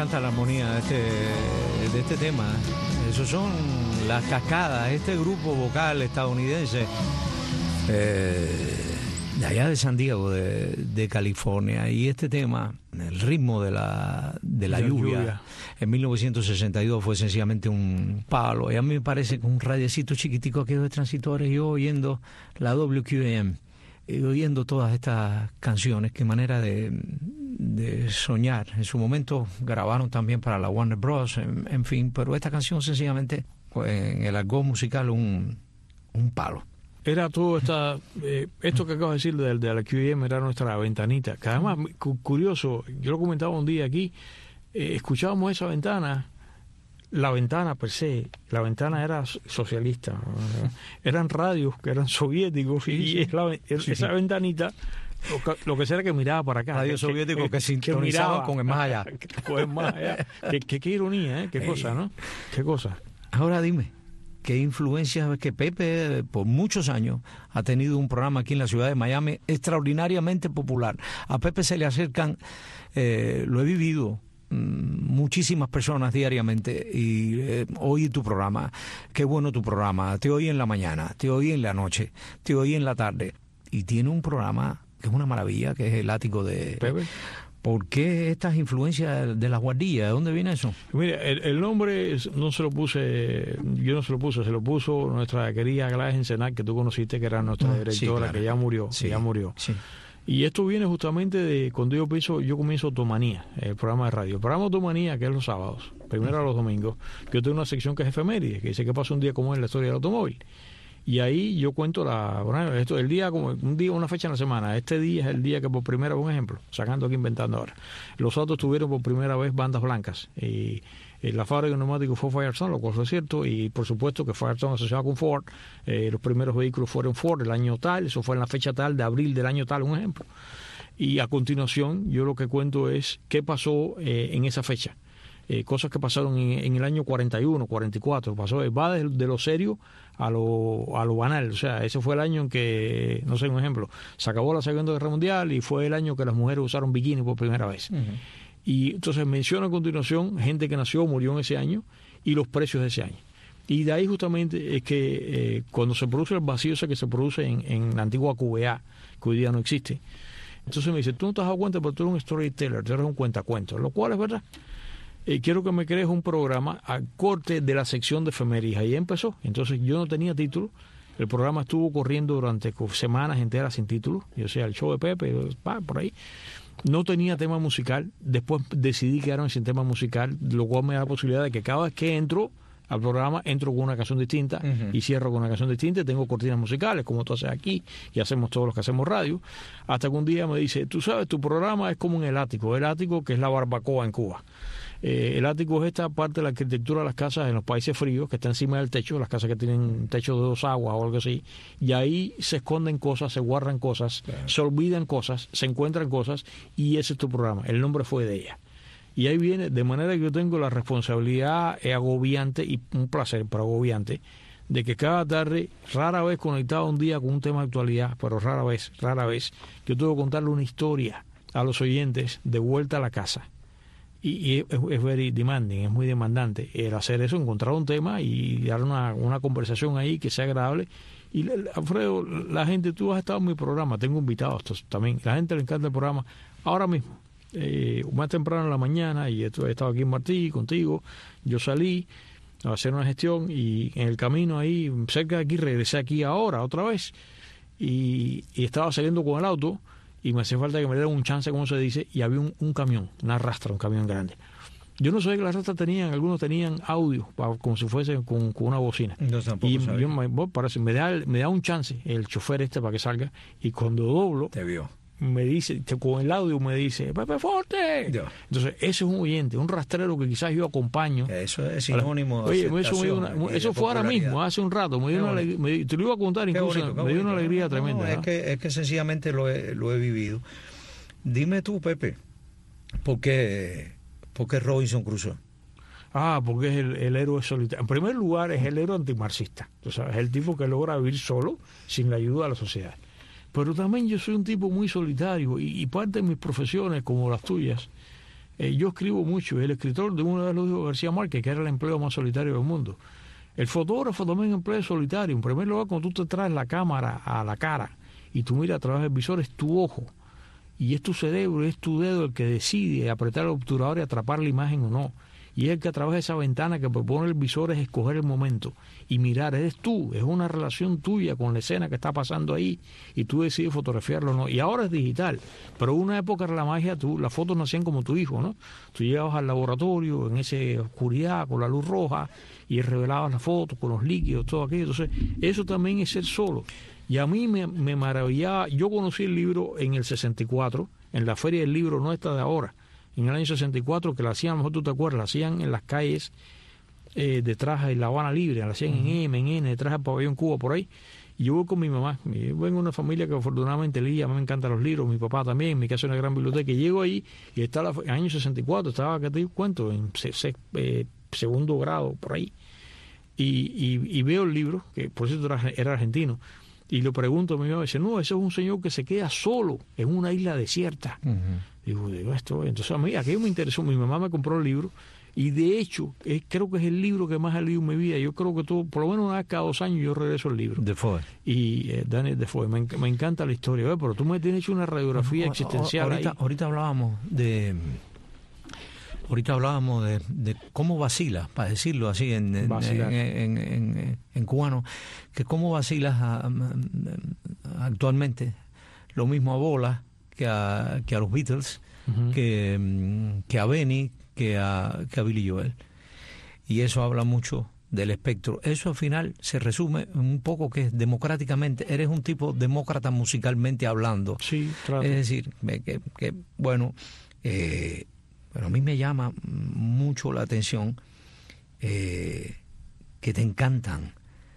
encanta la armonía de este, de este tema. Esos son las cascadas, este grupo vocal estadounidense eh, de allá de San Diego, de, de California. Y este tema, el ritmo de la, de la, la lluvia, lluvia, en mil novecientos sesenta y dos fue sencillamente un palo. Y a mí me parece que un radiecito chiquitico aquellos de transitores, yo oyendo la W Q A M, y oyendo todas estas canciones, qué manera de, de soñar. En su momento grabaron también para la Warner Bros., en, en fin, pero esta canción sencillamente fue en el argot musical un, un palo. Era todo esta, eh, esto que acabo de decir de, de la Q A M era nuestra ventanita, que además, cu- curioso, yo lo comentaba un día aquí, eh, escuchábamos esa ventana. La ventana per se, la ventana era socialista, eran radios que eran soviéticos, sí, y sí. Es la, es, sí, esa sí. ventanita, lo que, lo que sea era que miraba para acá. Radios soviéticos que, que sintonizaban con el más allá. Con el más allá. Qué, qué, qué ironía, ¿eh? Qué cosa, ¿no? Qué cosa. Ahora dime, ¿qué influencia? Que Pepe por muchos años ha tenido un programa aquí en la ciudad de Miami extraordinariamente popular. A Pepe se le acercan, eh, lo he vivido, muchísimas personas diariamente y eh, oí tu programa, qué bueno tu programa, te oí en la mañana, te oí en la noche, te oí en la tarde, y tiene un programa que es una maravilla, que es el ático de Pepe. ¿Por qué estas influencias de las guardillas? ¿De dónde viene eso? Mira, el, el nombre no se lo puse, yo no se lo puse, se lo puso nuestra querida Gladys Ensenal, que tú conociste, que era nuestra ah, directora, sí, claro. que ya murió, sí, que ya murió. Sí. Y esto viene justamente de cuando yo pienso, yo comienzo Otomanía, el programa de radio. El programa Otomanía, que es los sábados, primero a los domingos, que yo tengo una sección que es efeméride, que dice qué pasa un día como en la historia del automóvil. Y ahí yo cuento la, bueno, esto, el día como un día, una fecha en la semana. Este día es el día que por primera vez, un ejemplo, sacando aquí, inventando ahora. Los autos tuvieron por primera vez bandas blancas. Y la fábrica de neumáticos fue Firestone, lo cual es cierto, y por supuesto que Firestone asociado con Ford, eh, los primeros vehículos fueron Ford el año tal, eso fue en la fecha tal de abril del año tal, un ejemplo. Y a continuación yo lo que cuento es qué pasó eh, en esa fecha. Eh, cosas que pasaron en, en el año cuarenta y uno, cuarenta y cuatro, pasó, va de, de lo serio a lo, a lo banal. O sea, ese fue el año en que, no sé, un ejemplo, se acabó la Segunda Guerra Mundial y fue el año que las mujeres usaron bikini por primera vez. Uh-huh. Y entonces menciono a continuación gente que nació o murió en ese año y los precios de ese año. Y de ahí justamente es que eh, cuando se produce el vacío ese que se produce en, en la antigua Q B A, que hoy día no existe, entonces me dice, tú no te has dado cuenta, pero tú eres un storyteller, tú eres un cuentacuentos, lo cual es verdad. Eh, quiero que me crees un programa a corte de la sección de efemérides. Ahí empezó. Entonces yo no tenía título. El programa estuvo corriendo durante semanas enteras sin título. Yo sea, el show de Pepe, pa, por ahí. No tenía tema musical. Después decidí quedarme sin tema musical, lo cual me da la posibilidad de que cada vez que entro al programa, entro con una canción distinta uh-huh. y cierro con una canción distinta. Y tengo cortinas musicales, como tú haces aquí, y hacemos todos los que hacemos radio. Hasta que un día me dice, tú sabes, tu programa es como un el ático. El ático, que es la barbacoa en Cuba. Eh, el ático es esta parte de la arquitectura de las casas en los países fríos, que está encima del techo, las casas que tienen techo de dos aguas o algo así, y ahí se esconden cosas, se guardan cosas, claro. se olvidan cosas, se encuentran cosas, y ese es tu programa. El nombre fue de ella. Y ahí viene, de manera que yo tengo la responsabilidad agobiante, y un placer, pero agobiante, de que cada tarde, rara vez conectado un día con un tema de actualidad, pero rara vez, rara vez, yo tengo que contarle una historia a los oyentes de vuelta a la casa. Y es, es very demanding, es muy demandante el hacer eso, encontrar un tema y dar una, una conversación ahí que sea agradable. Y Alfredo, la gente, tú has estado en mi programa, tengo invitados también, la gente le encanta el programa. Ahora mismo, eh, más temprano en la mañana, y he estado aquí en Martí contigo, yo salí a hacer una gestión y en el camino ahí, cerca de aquí, regresé aquí ahora, otra vez, y, y estaba saliendo con el auto, y me hacía falta que me dieran un chance, como se dice, y había un, un camión, una rastra, un camión grande. Yo no sabía que las rastras tenían, algunos tenían audio, como si fuese con, con una bocina. No, tampoco y sabía. yo me, bueno, parece, me, da, me da un chance el chofer este para que salga, y cuando doblo, te vio. Me dice, con el audio me dice, Pepe Forte. Dios. Entonces, ese es un oyente, un rastrero que quizás yo acompaño. Eso es sinónimo de Oye, eso, me dio una, eso fue ahora mismo, hace un rato, me dio una alegría, me, te lo iba a contar incluso, bonito, me dio bonito. Una alegría no, tremenda. No, es, que, es que sencillamente lo he, lo he vivido. Dime tú, Pepe, ¿por qué, por qué Robinson Crusoe? Ah, porque es el, el héroe solitario. En primer lugar, es el héroe antimarxista. Tú sabes, es el tipo que logra vivir solo, sin la ayuda de la sociedad. Pero también yo soy un tipo muy solitario y, y parte de mis profesiones, como las tuyas, Eh, yo escribo mucho. El escritor de una vez lo dijo García Márquez, que era el empleo más solitario del mundo. El fotógrafo también es un empleo solitario. En primer lugar, cuando tú te traes la cámara a la cara y tú miras a través del visor, es tu ojo. Y es tu cerebro, es tu dedo el que decide apretar el obturador y atrapar la imagen o no. Y es el que a través de esa ventana que propone el visor es escoger el momento y mirar. Eres tú, es una relación tuya con la escena que está pasando ahí y tú decides fotografiarlo o no. Y ahora es digital, pero en una época era la magia, tú, las fotos no hacían como tu hijo, ¿no? Tú llegabas al laboratorio en esa oscuridad con la luz roja y revelabas la foto con los líquidos, todo aquello. Entonces, eso también es ser solo. Y a mí me, me maravillaba, yo conocí el libro en el sesenta y cuatro, en la Feria del Libro, no esta de ahora, en el año sesenta y cuatro, que la hacían, a lo mejor tú te acuerdas, la hacían en las calles eh, detrás de La Habana Libre, la hacían uh-huh. en M, en N, detrás del Pabellón Cuba, por ahí. Y yo voy con mi mamá, yo vengo de una familia que afortunadamente leía, a mí me encantan los libros, mi papá también, en mi casa hay una gran biblioteca, y llego ahí, y está la, en el año sesenta y cuatro, estaba, ¿qué te cuento? En se, se, eh, segundo grado, por ahí. Y, y, y veo el libro, que por cierto era, era argentino, y le pregunto a mi mamá, dice, no, ese es un señor que se queda solo en una isla desierta. Uh-huh. Digo, digo, esto, entonces a mí, aquello me interesó, mi mamá me compró el libro, y de hecho, es, creo que es el libro que más he leído en mi vida. Yo creo que todo, por lo menos una vez cada dos años yo regreso al libro. Defoe. Y eh, Daniel Defoe, me, me encanta la historia, ¿ves? Pero tú me tienes hecho una radiografía no, existencial ahorita, ahí. Ahorita hablábamos de... Ahorita hablábamos de, de cómo vacila, para decirlo así en, en, en, en, en, en cubano, que cómo vacilas a, a, a, actualmente lo mismo a Bola que a, que a los Beatles, uh-huh. que, que a Benny, que a, que a Billy Joel. Y eso habla mucho del espectro. Eso al final se resume un poco que democráticamente eres un tipo demócrata musicalmente hablando. Sí, claro. Es decir, que, que bueno... Eh, Pero a mí me llama mucho la atención eh, que te encantan,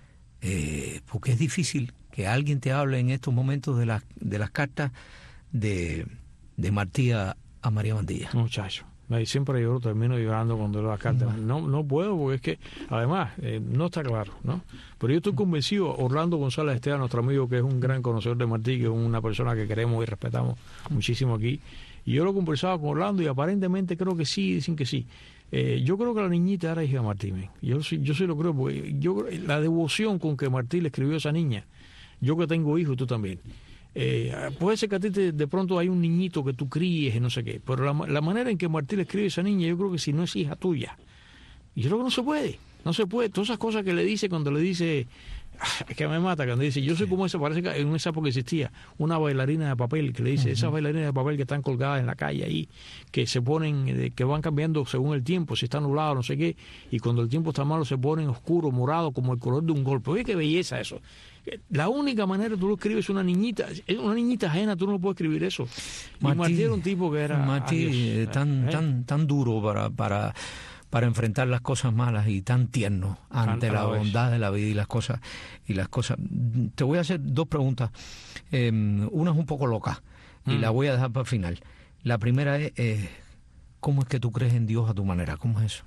eh, porque es difícil que alguien te hable en estos momentos de las de las cartas de, de Martí a, a María Mantilla. Muchacho, siempre yo termino llorando cuando leo las cartas. No, no puedo, porque es que, además, eh, no está claro, ¿no? Pero yo estoy convencido, Orlando González Esteban, nuestro amigo, que es un gran conocedor de Martí, que es una persona que queremos y respetamos muchísimo aquí, y yo lo conversaba con Orlando y aparentemente creo que sí, dicen que sí. Eh, yo creo que la niñita era hija de Martí. Man. Yo, yo sí lo creo, porque yo, la devoción con que Martí le escribió a esa niña, yo que tengo hijos, tú también. Eh, puede ser que a ti te, de pronto hay un niñito que tú críes y no sé qué, pero la, la manera en que Martí le escribe a esa niña, yo creo que si no es hija tuya, yo creo que no se puede, no se puede. Todas esas cosas que le dice cuando le dice... Es que me mata cuando dice, yo soy como esa, parece que en esa época existía una bailarina de papel que le dice, uh-huh. esas bailarinas de papel que están colgadas en la calle ahí, que se ponen, que van cambiando según el tiempo, si está nublado, no sé qué, y cuando el tiempo está malo se ponen oscuro, morado, como el color de un golpe. Oye, qué belleza eso. La única manera que tú lo escribes una niñita, una niñita ajena, tú no puedes escribir eso. Martí, y Martí era un tipo que era... Martí, adiós, tan, eh, tan, tan duro para... para para enfrentar las cosas malas y tan tierno ante la bondad de la vida y las cosas y las cosas. Te voy a hacer dos preguntas. Eh, una es un poco loca y mm. la voy a dejar para el final. La primera es, eh, ¿cómo es que tú crees en Dios a tu manera? ¿Cómo es eso?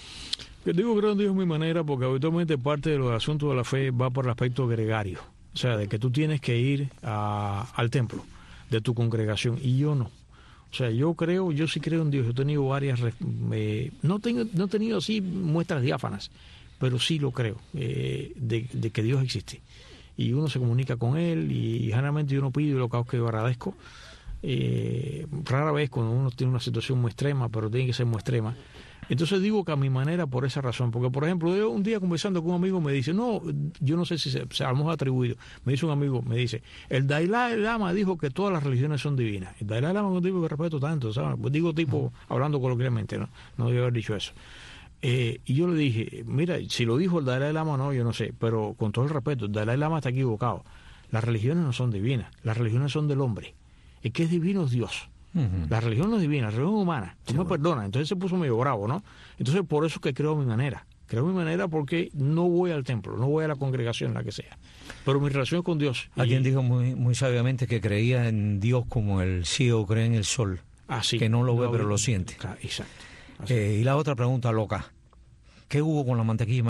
Yo digo creo en Dios a mi manera porque habitualmente parte de los asuntos de la fe va por el aspecto gregario. O sea, de que tú tienes que ir a, al templo de tu congregación y yo no. O sea, yo creo, yo sí creo en Dios. Yo he tenido varias, eh, no, tengo, no he tenido así muestras diáfanas, pero sí lo creo, eh, de, de que Dios existe. Y uno se comunica con Él y, y generalmente yo no pido y lo que yo agradezco. Eh, rara vez cuando uno tiene una situación muy extrema, pero tiene que ser muy extrema. Entonces digo que a mi manera por esa razón, porque por ejemplo yo un día conversando con un amigo me dice, no, yo no sé si se, se a lo mejor atribuido, me dice un amigo, me dice, el Dalai Lama dijo que todas las religiones son divinas. El Dalai Lama es un tipo que respeto tanto, ¿sabes? Pues digo tipo, hablando coloquialmente, no, no debo haber dicho eso. Eh, y yo le dije, mira, si lo dijo el Dalai Lama no, yo no sé, pero con todo el respeto, el Dalai Lama está equivocado. Las religiones no son divinas, las religiones son del hombre. El que es divino es Dios. Uh-huh. La religión no es divina, la religión es humana. Tú sí, me bueno. perdonas. Entonces se puso medio bravo, ¿no? Entonces por eso es que creo mi manera. Creo mi manera porque no voy al templo, no voy a la congregación, la que sea. Pero mi relación es con Dios. Alguien y... dijo muy muy sabiamente que creía en Dios como el ciego cree en el sol. Ah, sí. Que no lo ve, no, pero lo siente. Exacto. Eh, y la otra pregunta loca. ¿Qué hubo con la mantequilla de maní?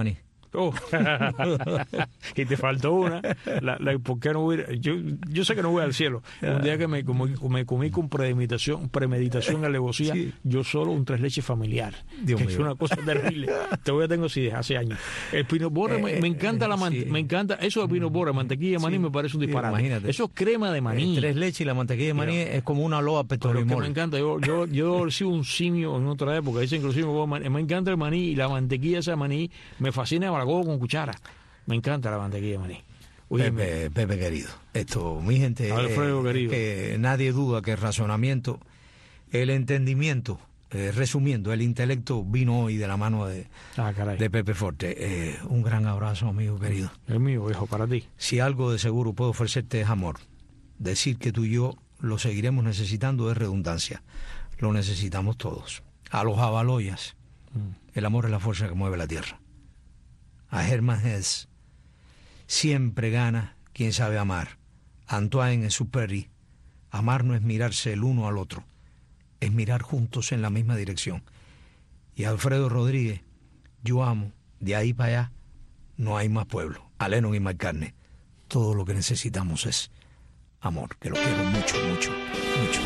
Oh. Y te faltó una. La, la, ¿por qué no voy? Yo, yo sé que no voy al cielo. Un día que me, como, me comí con premeditación, premeditación, alevosía, sí. Yo solo un tres leches familiar. Dios que mío. Es una cosa terrible. Todavía tengo así desde hace años. El peanut butter, eh, me, me encanta eh, la man, sí. me encanta eso de peanut butter, mantequilla de maní, sí. Me parece un disparate. Imagínate. Eso es crema de maní. El tres leches y la mantequilla de maní yeah. Es como una loa petrolimol. Me encanta. Yo, yo, yo he sido un simio en otra época. Dicen que los simios, me encanta el maní y la mantequilla esa de maní me fascina, me la cojo con cuchara. Me encanta la mantequilla de maní. Oye, Pepe, Pepe querido, esto, mi gente, Alfredo, eh, querido. Que nadie duda que el razonamiento, el entendimiento, eh, resumiendo, el intelecto vino hoy de la mano de, ah, de Pepe Forte. Eh, un gran abrazo, amigo querido. El mío, viejo, para ti. Si algo de seguro puedo ofrecerte es amor. Decir que tú y yo lo seguiremos necesitando es redundancia. Lo necesitamos todos. A los Avaloyas, mm. El amor es la fuerza que mueve la tierra. A Hermann Hesse, siempre gana quien sabe amar. Antoine Exupéry, amar no es mirarse el uno al otro, es mirar juntos en la misma dirección. Y Alfredo Rodríguez, yo amo, de ahí para allá no hay más pueblo. A Lennon y McCartney, todo lo que necesitamos es amor, que lo quiero mucho, mucho, mucho.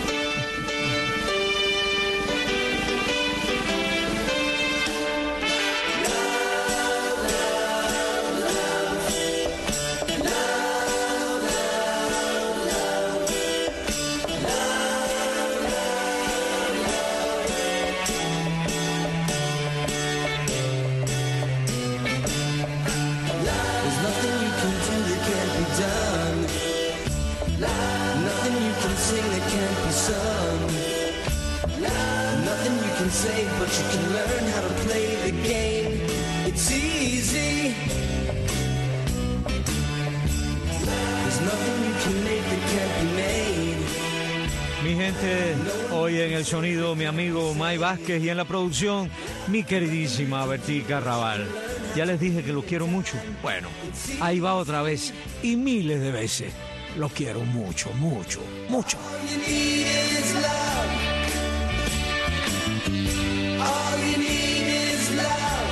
But you can learn how to play the game. It's easy. There's nothing you can make that can't be made. Mi gente, hoy en el sonido mi amigo May Vázquez y en la producción mi queridísima Bertí Carrabal. Ya les dije que los quiero mucho. Bueno, ahí va otra vez y miles de veces. Los quiero mucho, mucho, mucho. All you need is love.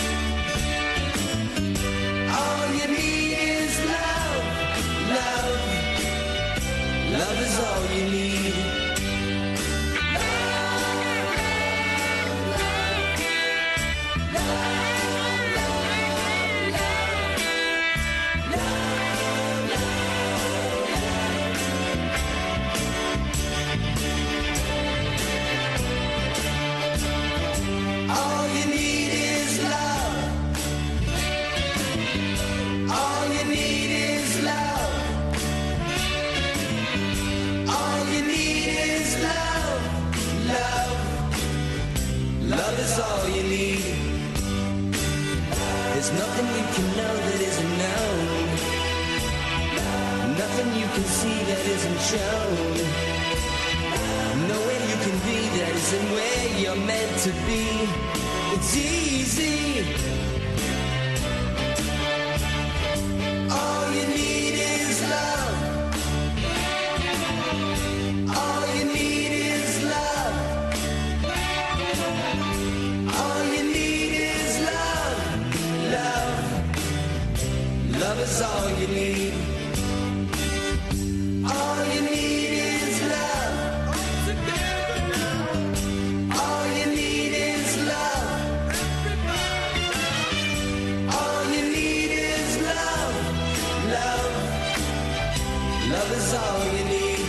All you need is love. Love. Love is all you need. Love is all you need. There's nothing you can know that isn't known. Nothing you can see that isn't shown. Nowhere you can be that isn't where you're meant to be. It's easy. All you need is love. All you need is love. All you need is love, love. Love is all you need. All you need is love. All you need is love. All you need is love, love. Love is all you need.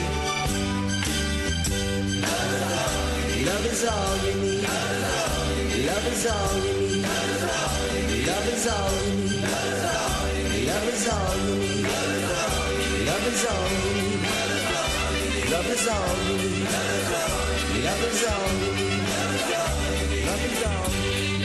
Love is all you need. Love is all you need. Love is all you need. Love is all you need. Love is all you need. Love is all you need. Love is all you need. Love is all you need.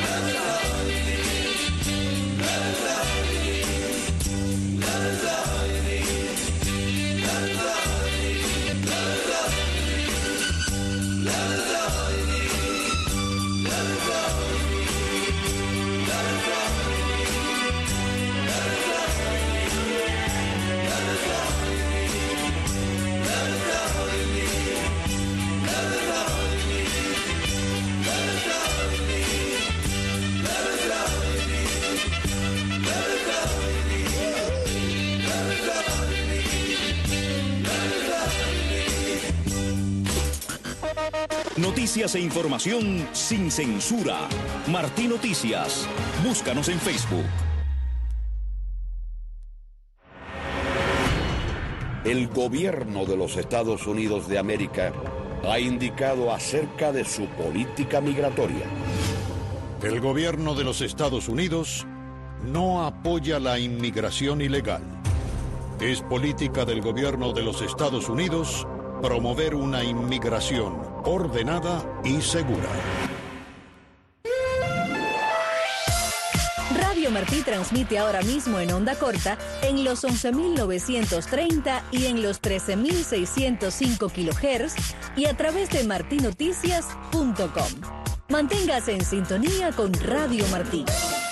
Noticias e información sin censura. Martí Noticias. Búscanos en Facebook. El gobierno de los Estados Unidos de América ha indicado acerca de su política migratoria. El gobierno de los Estados Unidos no apoya la inmigración ilegal. Es política del gobierno de los Estados Unidos promover una inmigración ordenada y segura. Radio Martí transmite ahora mismo en onda corta en los once mil novecientos treinta y en los trece mil seiscientos cinco kilohertz y a través de marti noticias punto com. Manténgase en sintonía con Radio Martí.